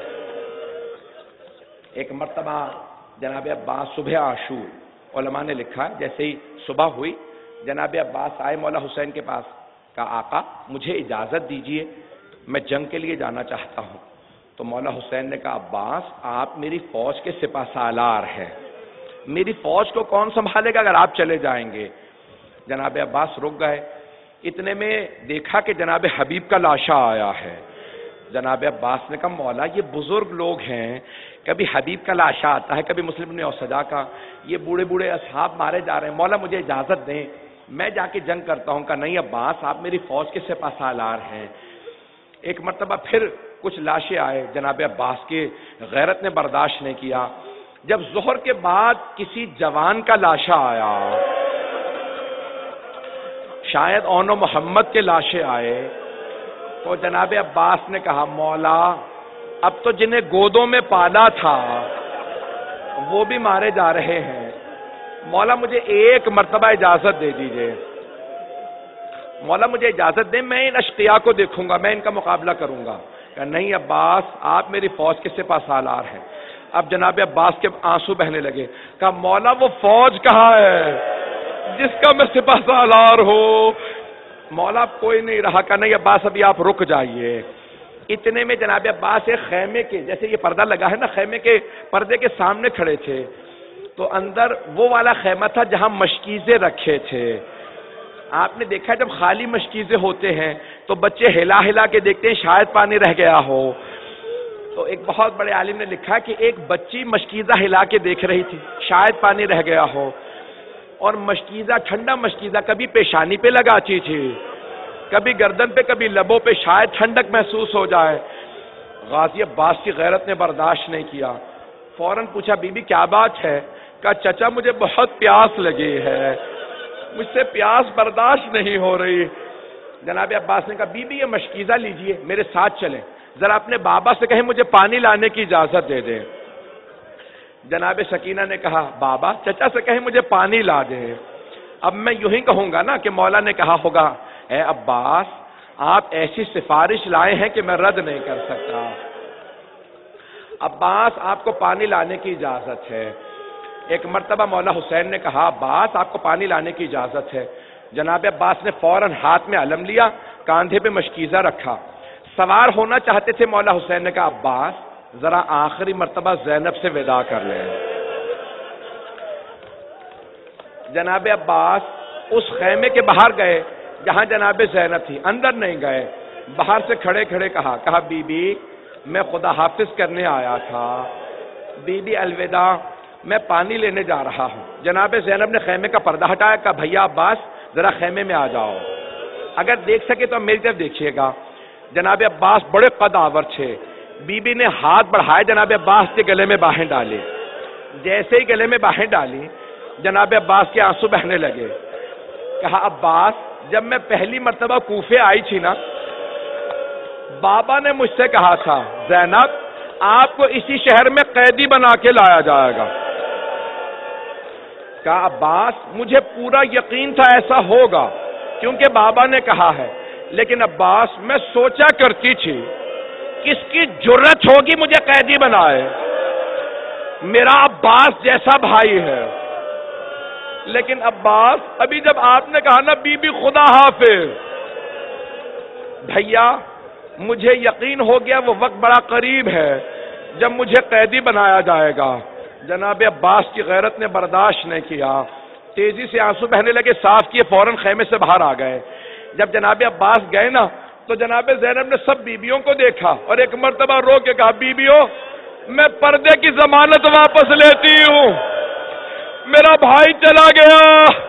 ایک مرتبہ جناب عباس صبح عاشور، علماء نے لکھا جیسے ہی صبح ہوئی جناب عباس آئے مولا حسین کے پاس، کہا آقا مجھے اجازت دیجئے، میں جنگ کے لیے جانا چاہتا ہوں. تو مولا حسین نے کہا عباس آپ میری فوج کے سپہ سالار ہیں، میری فوج کو کون سنبھالے گا اگر آپ چلے جائیں گے؟ جناب عباس رک گئے. اتنے میں دیکھا کہ جناب حبیب کا لاشا آیا ہے. جناب عباس نے کہا مولا یہ بزرگ لوگ ہیں، کبھی حبیب کا لاشا آتا ہے، کبھی مسلم بن اوسجا کا، یہ بوڑھے بوڑھے اصحاب مارے جا رہے ہیں، مولا مجھے اجازت دیں میں جا کے جنگ کرتا ہوں. کہا نہیں عباس آپ میری فوج کے سپہ سالار ہیں. ایک مرتبہ پھر کچھ لاشیں آئے، جناب عباس کے غیرت نے برداشت نہیں کیا. جب ظہر کے بعد کسی جوان کا لاشا آیا، شاید اون و محمد کے لاشیں آئے، تو جناب عباس نے کہا مولا اب تو جنہیں گودوں میں پالا تھا وہ بھی مارے جا رہے ہیں، مولا مجھے ایک مرتبہ اجازت دے دیجئے، مولا مجھے اجازت دیں میں ان اشقیاء کو دیکھوں گا، میں ان کا مقابلہ کروں گا. کہ نہیں عباس آپ میری فوج کے سپہ سالار ہیں. اب جناب عباس کے آنسو بہنے لگے. کہا مولا وہ فوج کہاں ہے جس کا میں سپہ سالار ہوں؟ مولا کوئی نہیں رہا. کہا نہیں عباس ابھی آپ رک جائیے. اتنے میں جناب عباس ایک خیمے کے، جیسے یہ پردہ لگا ہے نا، خیمے کے پردے کے سامنے کھڑے تھے، تو اندر وہ والا خیمہ تھا جہاں مشکیزیں رکھے تھے. آپ نے دیکھا جب خالی مشکیزیں ہوتے ہیں تو بچے ہلا ہلا کے دیکھتے ہیں شاید پانی رہ گیا ہو. تو ایک بہت بڑے عالم نے لکھا کہ ایک بچی مشکیزہ ہلا کے دیکھ رہی تھی شاید پانی رہ گیا ہو، اور مشکیزہ ٹھنڈا مشکیزہ کبھی پیشانی پہ لگاتی تھی، کبھی گردن پہ، کبھی لبوں پہ، شاید ٹھنڈک محسوس ہو جائے. غازی عباس کی غیرت نے برداشت نہیں کیا، فوراً پوچھا بی بی کیا بات ہے؟ کہا چچا مجھے بہت پیاس لگی ہے، مجھ سے پیاس برداشت نہیں ہو رہی. جناب عباس نے کہا بی بی یہ مشکیزہ لیجئے میرے ساتھ چلیں، ذرا اپنے بابا سے کہیں مجھے پانی لانے کی اجازت دے دیں. جناب سکینہ نے کہا بابا چچا سے کہیں مجھے پانی لا دیں. اب میں یوں ہی کہوں گا نا کہ مولا نے کہا ہوگا اے عباس آپ ایسی سفارش لائے ہیں کہ میں رد نہیں کر سکتا. عباس آپ کو پانی لانے کی اجازت ہے. ایک مرتبہ مولا حسین نے کہا عباس آپ کو پانی لانے کی اجازت ہے. جناب عباس نے فوراً ہاتھ میں علم لیا، کاندھے پہ مشکیزہ رکھا، سوار ہونا چاہتے تھے. مولا حسین نے کہا عباس ذرا آخری مرتبہ زینب سے وداع کر لیں. جناب عباس اس خیمے کے باہر گئے جہاں جناب زینب تھی، اندر نہیں گئے، باہر سے کھڑے کھڑے کہا کہا بی بی میں خدا حافظ کرنے آیا تھا، بی بی الوداع میں پانی لینے جا رہا ہوں. جناب زینب نے خیمے کا پردہ ہٹایا، کہا بھیا عباس ذرا خیمے میں آ جاؤ، اگر دیکھ سکے تو میری طرف دیکھیے گا. جناب عباس بڑے قد آور تھے. بی بی نے ہاتھ بڑھائے، جناب عباس کے گلے میں باہیں ڈالی. جیسے ہی گلے میں باہیں ڈالی جناب عباس کے آنسو بہنے لگے. کہا عباس جب میں پہلی مرتبہ کوفے آئی تھی نا، بابا نے مجھ سے کہا تھا زینب آپ کو اسی شہر میں قیدی بنا کے لایا جائے گا. کہا عباس مجھے پورا یقین تھا ایسا ہوگا، کیونکہ بابا نے کہا ہے لیکن عباس میں سوچا کرتی تھی کس کی جرت ہوگی مجھے قیدی بنائے، میرا عباس جیسا بھائی ہے۔ لیکن عباس ابھی جب آپ نے کہا نا بی بی خدا حافظ، بھیا مجھے یقین ہو گیا وہ وقت بڑا قریب ہے جب مجھے قیدی بنایا جائے گا۔ جناب عباس کی غیرت نے برداشت نہیں کیا، تیزی سے آنسو بہنے لگے، صاف کیے، فوراً خیمے سے باہر آ گئے۔ جب جناب عباس گئے نا تو جناب زینب نے سب بیبیوں کو دیکھا اور ایک مرتبہ رو کے کہا بیبیوں میں پردے کی ضمانت واپس لیتی ہوں، میرا بھائی چلا گیا۔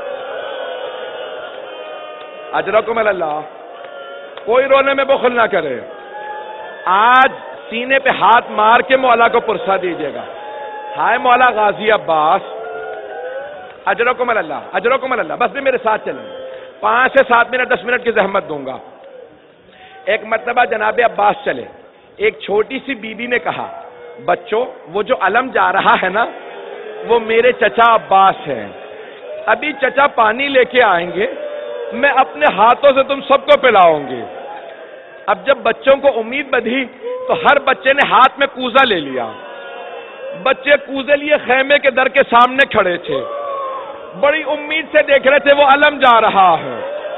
اجرکم اللہ، کوئی رونے میں بخل نہ کرے۔ آج سینے پہ ہاتھ مار کے مولا کو پرسا دیجیے گا، ہائے مولا غازی عباس، اجرکم اللہ، اجرکم اللہ۔ بس بھی میرے ساتھ چلیں، پانچ سے سات منٹ دس منٹ کی زحمت دوں گا۔ ایک مرتبہ جناب عباس چلے، ایک چھوٹی سی بی بی نے کہا بچوں وہ جو علم جا رہا ہے نا وہ میرے چچا عباس ہیں، ابھی چچا پانی لے کے آئیں گے، میں اپنے ہاتھوں سے تم سب کو پلاؤں گی۔ اب جب بچوں کو امید بدھی تو ہر بچے نے ہاتھ میں کوزہ لے لیا، بچے کوزے لیے خیمے کے در کے سامنے کھڑے تھے، بڑی امید سے دیکھ رہے تھے وہ علم جا رہا ہے۔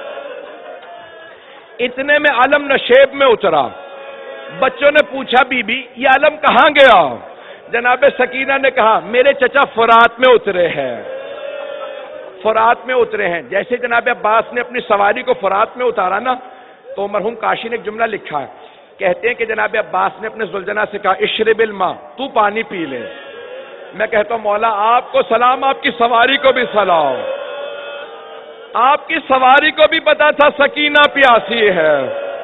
اتنے میں علم نشیب میں اترا، بچوں نے پوچھا بی بی یہ علم کہاں گیا؟ جناب سکینہ نے کہا میرے چچا فرات میں اترے ہیں، فرات میں اترے ہیں۔ جیسے جناب عباس نے اپنی سواری کو فرات میں اتارا نا تو مرحوم کاشی نے ایک جملہ لکھا ہے، کہتے ہیں کہ جناب عباس نے اپنے زلجنا سے کہا اشرب الماء، تو پانی پی لے۔ میں کہتا ہوں مولا آپ کو سلام، آپ کی سواری کو بھی سلام، آپ کی سواری کو بھی پتا تھا سکینہ پیاسی ہے۔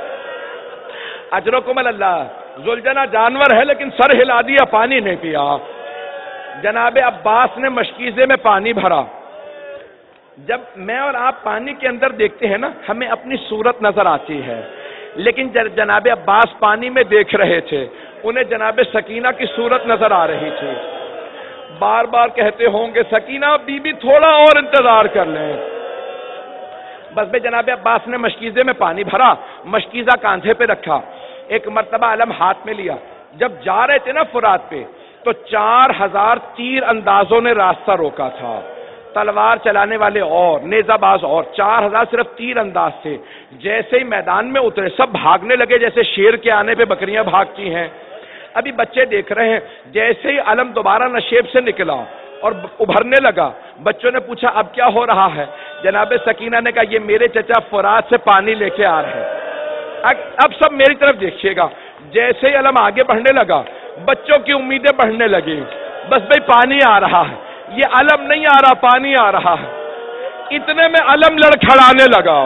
اجرکم اللہ، زلجنا جانور ہے لیکن سر ہلا دیا، پانی نہیں پیا۔ جناب عباس نے مشکیزے میں پانی بھرا۔ جب میں اور آپ پانی کے اندر دیکھتے ہیں نا ہمیں اپنی صورت نظر آتی ہے، لیکن جناب عباس پانی میں دیکھ رہے تھے، انہیں جناب سکینہ کی صورت نظر آ رہی تھی۔ بار بار کہتے ہوں گے سکینہ بی بی تھوڑا اور انتظار کر لیں۔ بس بے جناب عباس نے مشکیزے میں پانی بھرا، مشکیزہ کاندھے پہ رکھا، ایک مرتبہ علم ہاتھ میں لیا۔ جب جا رہے تھے نا فرات پہ تو چار ہزار تیر اندازوں نے راستہ روکا تھا، تلوار چلانے والے اور نیزہ باز اور، چار ہزار صرف تیر انداز تھے۔ جیسے ہی میدان میں اترے سب بھاگنے لگے جیسے شیر کے آنے پہ بکریاں بھاگتی ہیں۔ ابھی بچے دیکھ رہے ہیں، جیسے ہی علم دوبارہ نشیب سے نکلا اور ابھرنے لگا، بچوں نے پوچھا اب کیا ہو رہا ہے؟ جناب سکینہ نے کہا یہ میرے چچا فرات سے پانی لے کے آ رہے ہیں۔ اب سب میری طرف دیکھیے گا، جیسے ہی علم آگے بڑھنے لگا بچوں کی امیدیں بڑھنے لگی، بس بھئی پانی آ رہا ہے، یہ علم نہیں آ رہا پانی آ رہا ہے۔ اتنے میں علم لڑکھڑانے لگا،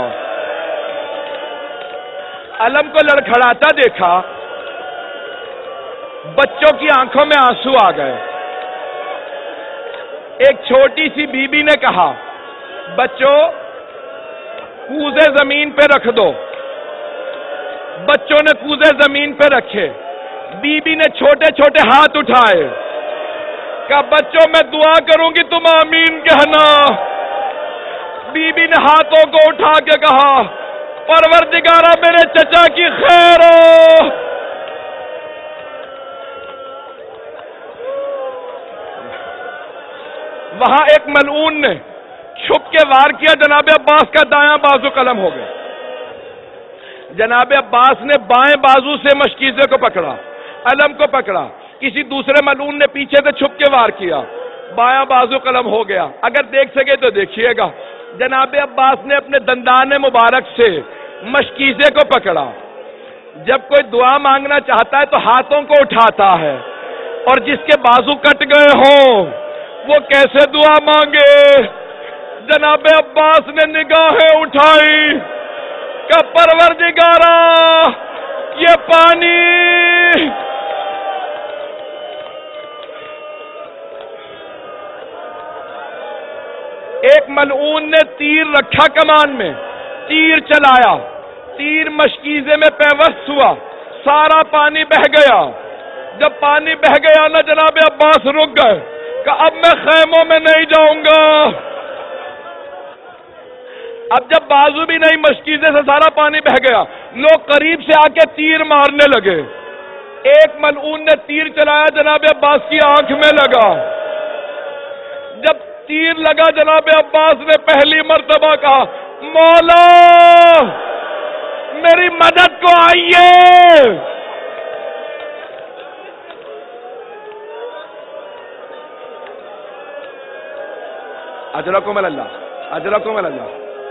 علم کو لڑکھڑاتا دیکھا، بچوں کی آنکھوں میں آنسو آ گئے۔ ایک چھوٹی سی بی بی نے کہا بچوں کوزے زمین پہ رکھ دو۔ بچوں نے کوزے زمین پہ رکھے، بی بی نے چھوٹے چھوٹے ہاتھ اٹھائے، کہا بچوں میں دعا کروں گی تم آمین کہنا۔ بی بی نے ہاتھوں کو اٹھا کے کہا پروردگارہ میرے چچا کی خیر ہو۔ وہاں ایک ملعون نے چھپ کے وار کیا، جناب عباس کا دایاں بازو قلم ہو گیا۔ جناب عباس نے بائیں بازو سے مشکیزے کو پکڑا، علم کو پکڑا، کسی دوسرے ملعون نے پیچھے سے چھپ کے وار کیا، بایاں بازو قلم ہو گیا۔ اگر دیکھ سکے تو دیکھیے گا، جناب عباس نے اپنے دندان مبارک سے مشکیزے کو پکڑا۔ جب کوئی دعا مانگنا چاہتا ہے تو ہاتھوں کو اٹھاتا ہے، اور جس کے بازو کٹ گئے ہوں وہ کیسے دعا مانگے؟ جناب عباس نے نگاہیں اٹھائی کہ پروردگارا یہ پانی ایک ملعون نے تیر رکھا کمان میں، تیر چلایا، تیر مشکیزے میں پیوست ہوا، سارا پانی بہہ گیا۔ جب پانی بہہ گیا نا جناب عباس رک گئے کہ اب میں خیموں میں نہیں جاؤں گا۔ اب جب بازو بھی نہیں مشکیزے سے سارا پانی بہ گیا، لوگ قریب سے آ کے تیر مارنے لگے. ایک ملعون نے تیر چلایا، جناب عباس کی آنکھ میں لگا. جب تیر لگا جناب عباس نے پہلی مرتبہ کہا مولا میری مدد کو آئیے. اجرکم اللہ، اجرکم اللہ.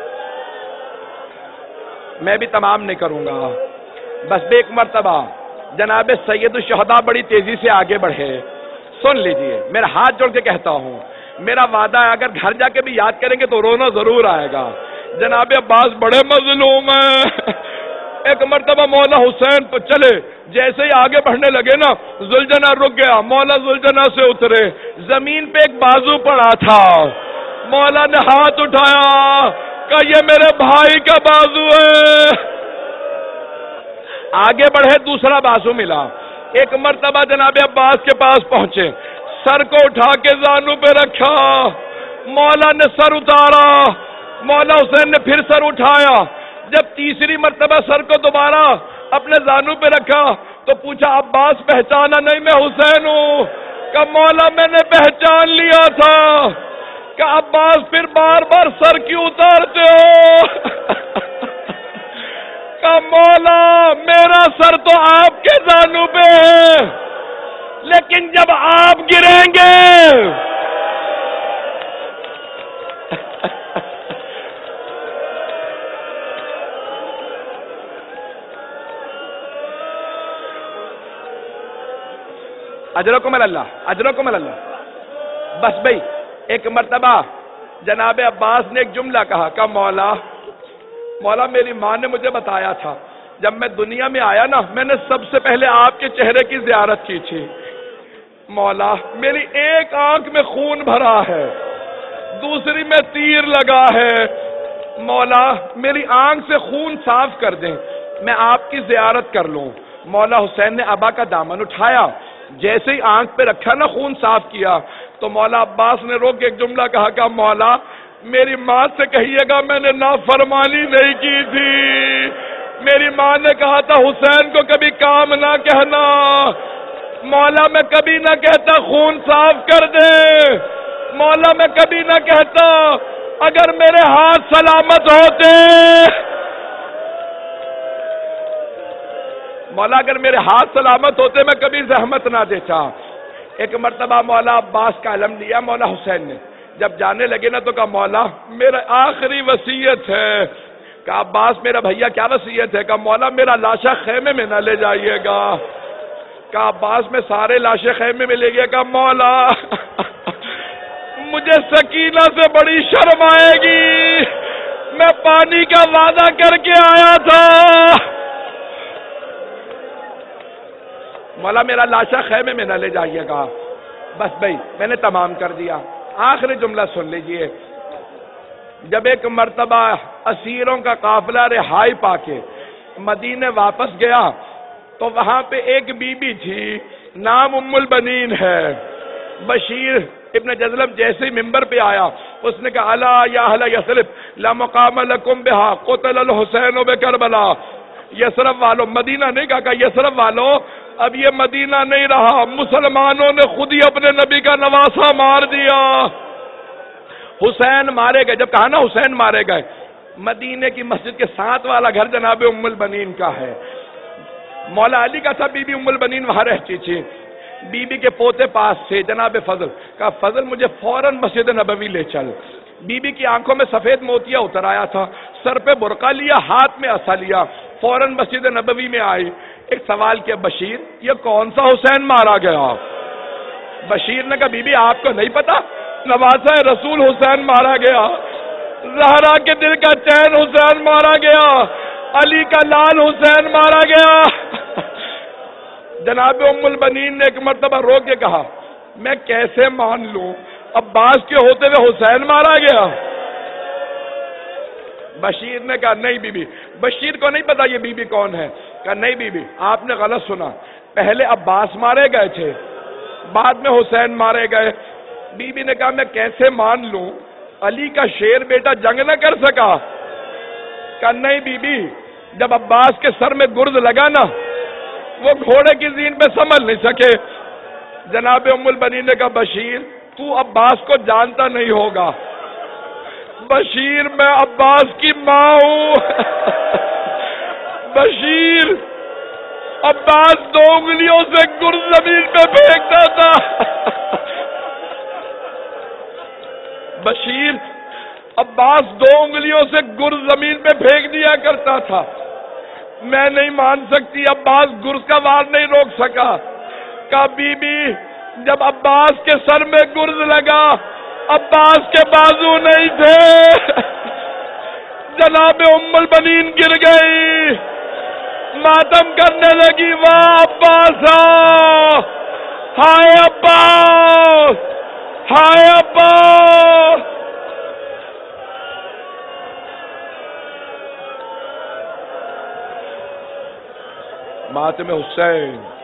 میں بھی تمام نہیں کروں گا، بس ایک مرتبہ جناب سید الشہداء بڑی تیزی سے آگے بڑھے. سن لیجئے، میرا ہاتھ جوڑ کے کہتا ہوں، میرا وعدہ ہے اگر گھر جا کے بھی یاد کریں گے تو رونا ضرور آئے گا. جناب عباس بڑے مظلوم ہیں. ایک مرتبہ مولا حسین تو چلے، جیسے ہی آگے بڑھنے لگے نا ذوالجناح رک گیا. مولا ذوالجناح سے اترے، زمین پہ ایک بازو پڑا تھا. مولا نے ہاتھ اٹھایا کہ یہ میرے بھائی کا بازو ہے. آگے بڑھے، دوسرا بازو ملا. ایک مرتبہ جناب عباس کے پاس پہنچے، سر کو اٹھا کے زانو پہ رکھا. مولا نے سر اتارا، مولا حسین نے پھر سر اٹھایا. جب تیسری مرتبہ سر کو دوبارہ اپنے زانو پہ رکھا تو پوچھا عباس پہچانا نہیں میں حسین ہوں؟ کہ مولا میں نے پہچان لیا تھا. کہ عباس پھر بار بار سر کیوں اتارتے ہو؟ کہ مولا میرا سر تو آپ کے زانو پہ ہے، لیکن جب آپ گریں گے اجرکم اللہ، اجرکم اللہ. بس بھئی ایک مرتبہ جناب عباس نے ایک جملہ کہا کہ مولا مولا میری ماں نے مجھے بتایا تھا جب میں دنیا میں آیا نا میں نے سب سے پہلے آپ کے چہرے کی زیارت کی تھی. مولا میری ایک آنکھ میں خون بھرا ہے، دوسری میں تیر لگا ہے. مولا میری آنکھ سے خون صاف کر دیں، میں آپ کی زیارت کر لوں. مولا حسین نے ابا کا دامن اٹھایا، جیسے ہی آنکھ پہ رکھا نا خون صاف کیا تو مولا عباس نے روک ایک جملہ کہا کہ مولا میری ماں سے کہیے گا میں نے نافرمانی نہیں کی تھی. میری ماں نے کہا تھا حسین کو کبھی کام نہ کہنا. مولا میں کبھی نہ کہتا خون صاف کر دے. مولا میں کبھی نہ کہتا اگر میرے ہاتھ سلامت ہوتے. مولا اگر میرے ہاتھ سلامت ہوتے میں کبھی زحمت نہ دیتا. ایک مرتبہ مولا عباس کا علم لیا مولا حسین نے. جب جانے لگے نا تو کہا مولا میرا آخری وصیت ہے. کہا عباس میرا بھیا کیا وصیت ہے؟ کہا مولا میرا لاشا خیمے میں نہ لے جائیے گا. کہا عباس میں سارے لاشیں خیمے میں لے گیا. کہا مولا مجھے سکینہ سے بڑی شرم آئے گی، میں پانی کا وعدہ کر کے آیا تھا. مولا میرا لاشا خیمے میں نہ لے جائیے گا. بس بھائی میں نے تمام کر دیا. آخری جملہ سن لیجئے. جب ایک مرتبہ اسیروں کا قافلہ رہائی پا کے مدینے واپس گیا تو وہاں پہ ایک بی بی تھی، نام ام البنین ہے. بشیر ابن جزلم جیسے ہی ممبر پہ آیا اس نے کہا الا یا اہل یثرب لا مقام لکم بہا قتل الحسین بکربلا. یثرب والو، مدینہ نہیں کہا کہ یثرب والو اب یہ مدینہ نہیں رہا، مسلمانوں نے خود ہی اپنے نبی کا نواسہ مار دیا. حسین مارے گئے. جب کہا نا حسین مارے گئے، مدینے کی مسجد کے ساتھ والا گھر جناب ام البنین کا ہے. مولا علی کا تھا، بی بی ام البنین وہاں رہتی تھی. بی بی کے پوتے پاس تھے جناب فضل. کہا فضل مجھے فوراً مسجد نبوی لے چل. بی بی کی آنکھوں میں سفید موتیا اتر آیا تھا، سر پہ برقع لیا، ہاتھ میں عصا لیا، فوراً مسجد نبوی میں آئی. ایک سوال کیا بشیر یہ کون سا حسین مارا گیا؟ بشیر نے کہا بی بی آپ کو نہیں پتا، نواسہ رسول حسین مارا گیا، زہرا کے دل کا چین حسین مارا گیا، علی کا لال حسین مارا گیا. جناب ام البنین نے ایک مرتبہ رو کے کہا میں کیسے مان لوں عباس کے ہوتے ہوئے حسین مارا گیا؟ بشیر نے کہا نہیں بی بی، بشیر کو نہیں پتا یہ بی بی کون ہے. کہا نہیں بی بی آپ نے غلط سنا، پہلے عباس مارے گئے تھے بعد میں حسین مارے گئے. بی بی نے کہا میں کیسے مان لوں، علی کا شیر بیٹا جنگ نہ کر سکا، کہا نہیں بی بی، جب عباس کے سر میں گرز لگا نا، وہ گھوڑے کی زین پہ سنبھل نہیں سکے۔ جناب ام البنین نے کہا بشیر تو عباس کو جانتا نہیں ہوگا، بشیر میں عباس کی ماں ہوں۔ بشیر عباس دو انگلیوں سے گرز زمین پہ پھینکتا تھا۔ بشیر عباس دو انگلیوں سے گرز زمین پہ پھینک دیا کرتا تھا۔ میں نہیں مان سکتی، عباس گرز کا وار نہیں روک سکا۔ کہا بی بی جب عباس کے سر میں گرز لگا، عباس کے بازو نہیں تھے۔ جناب ام البنین گر گئی، ماتم کرنے لگی، واہ عباسا، ہائے عباس، ہائے عباس۔ ماتم حسین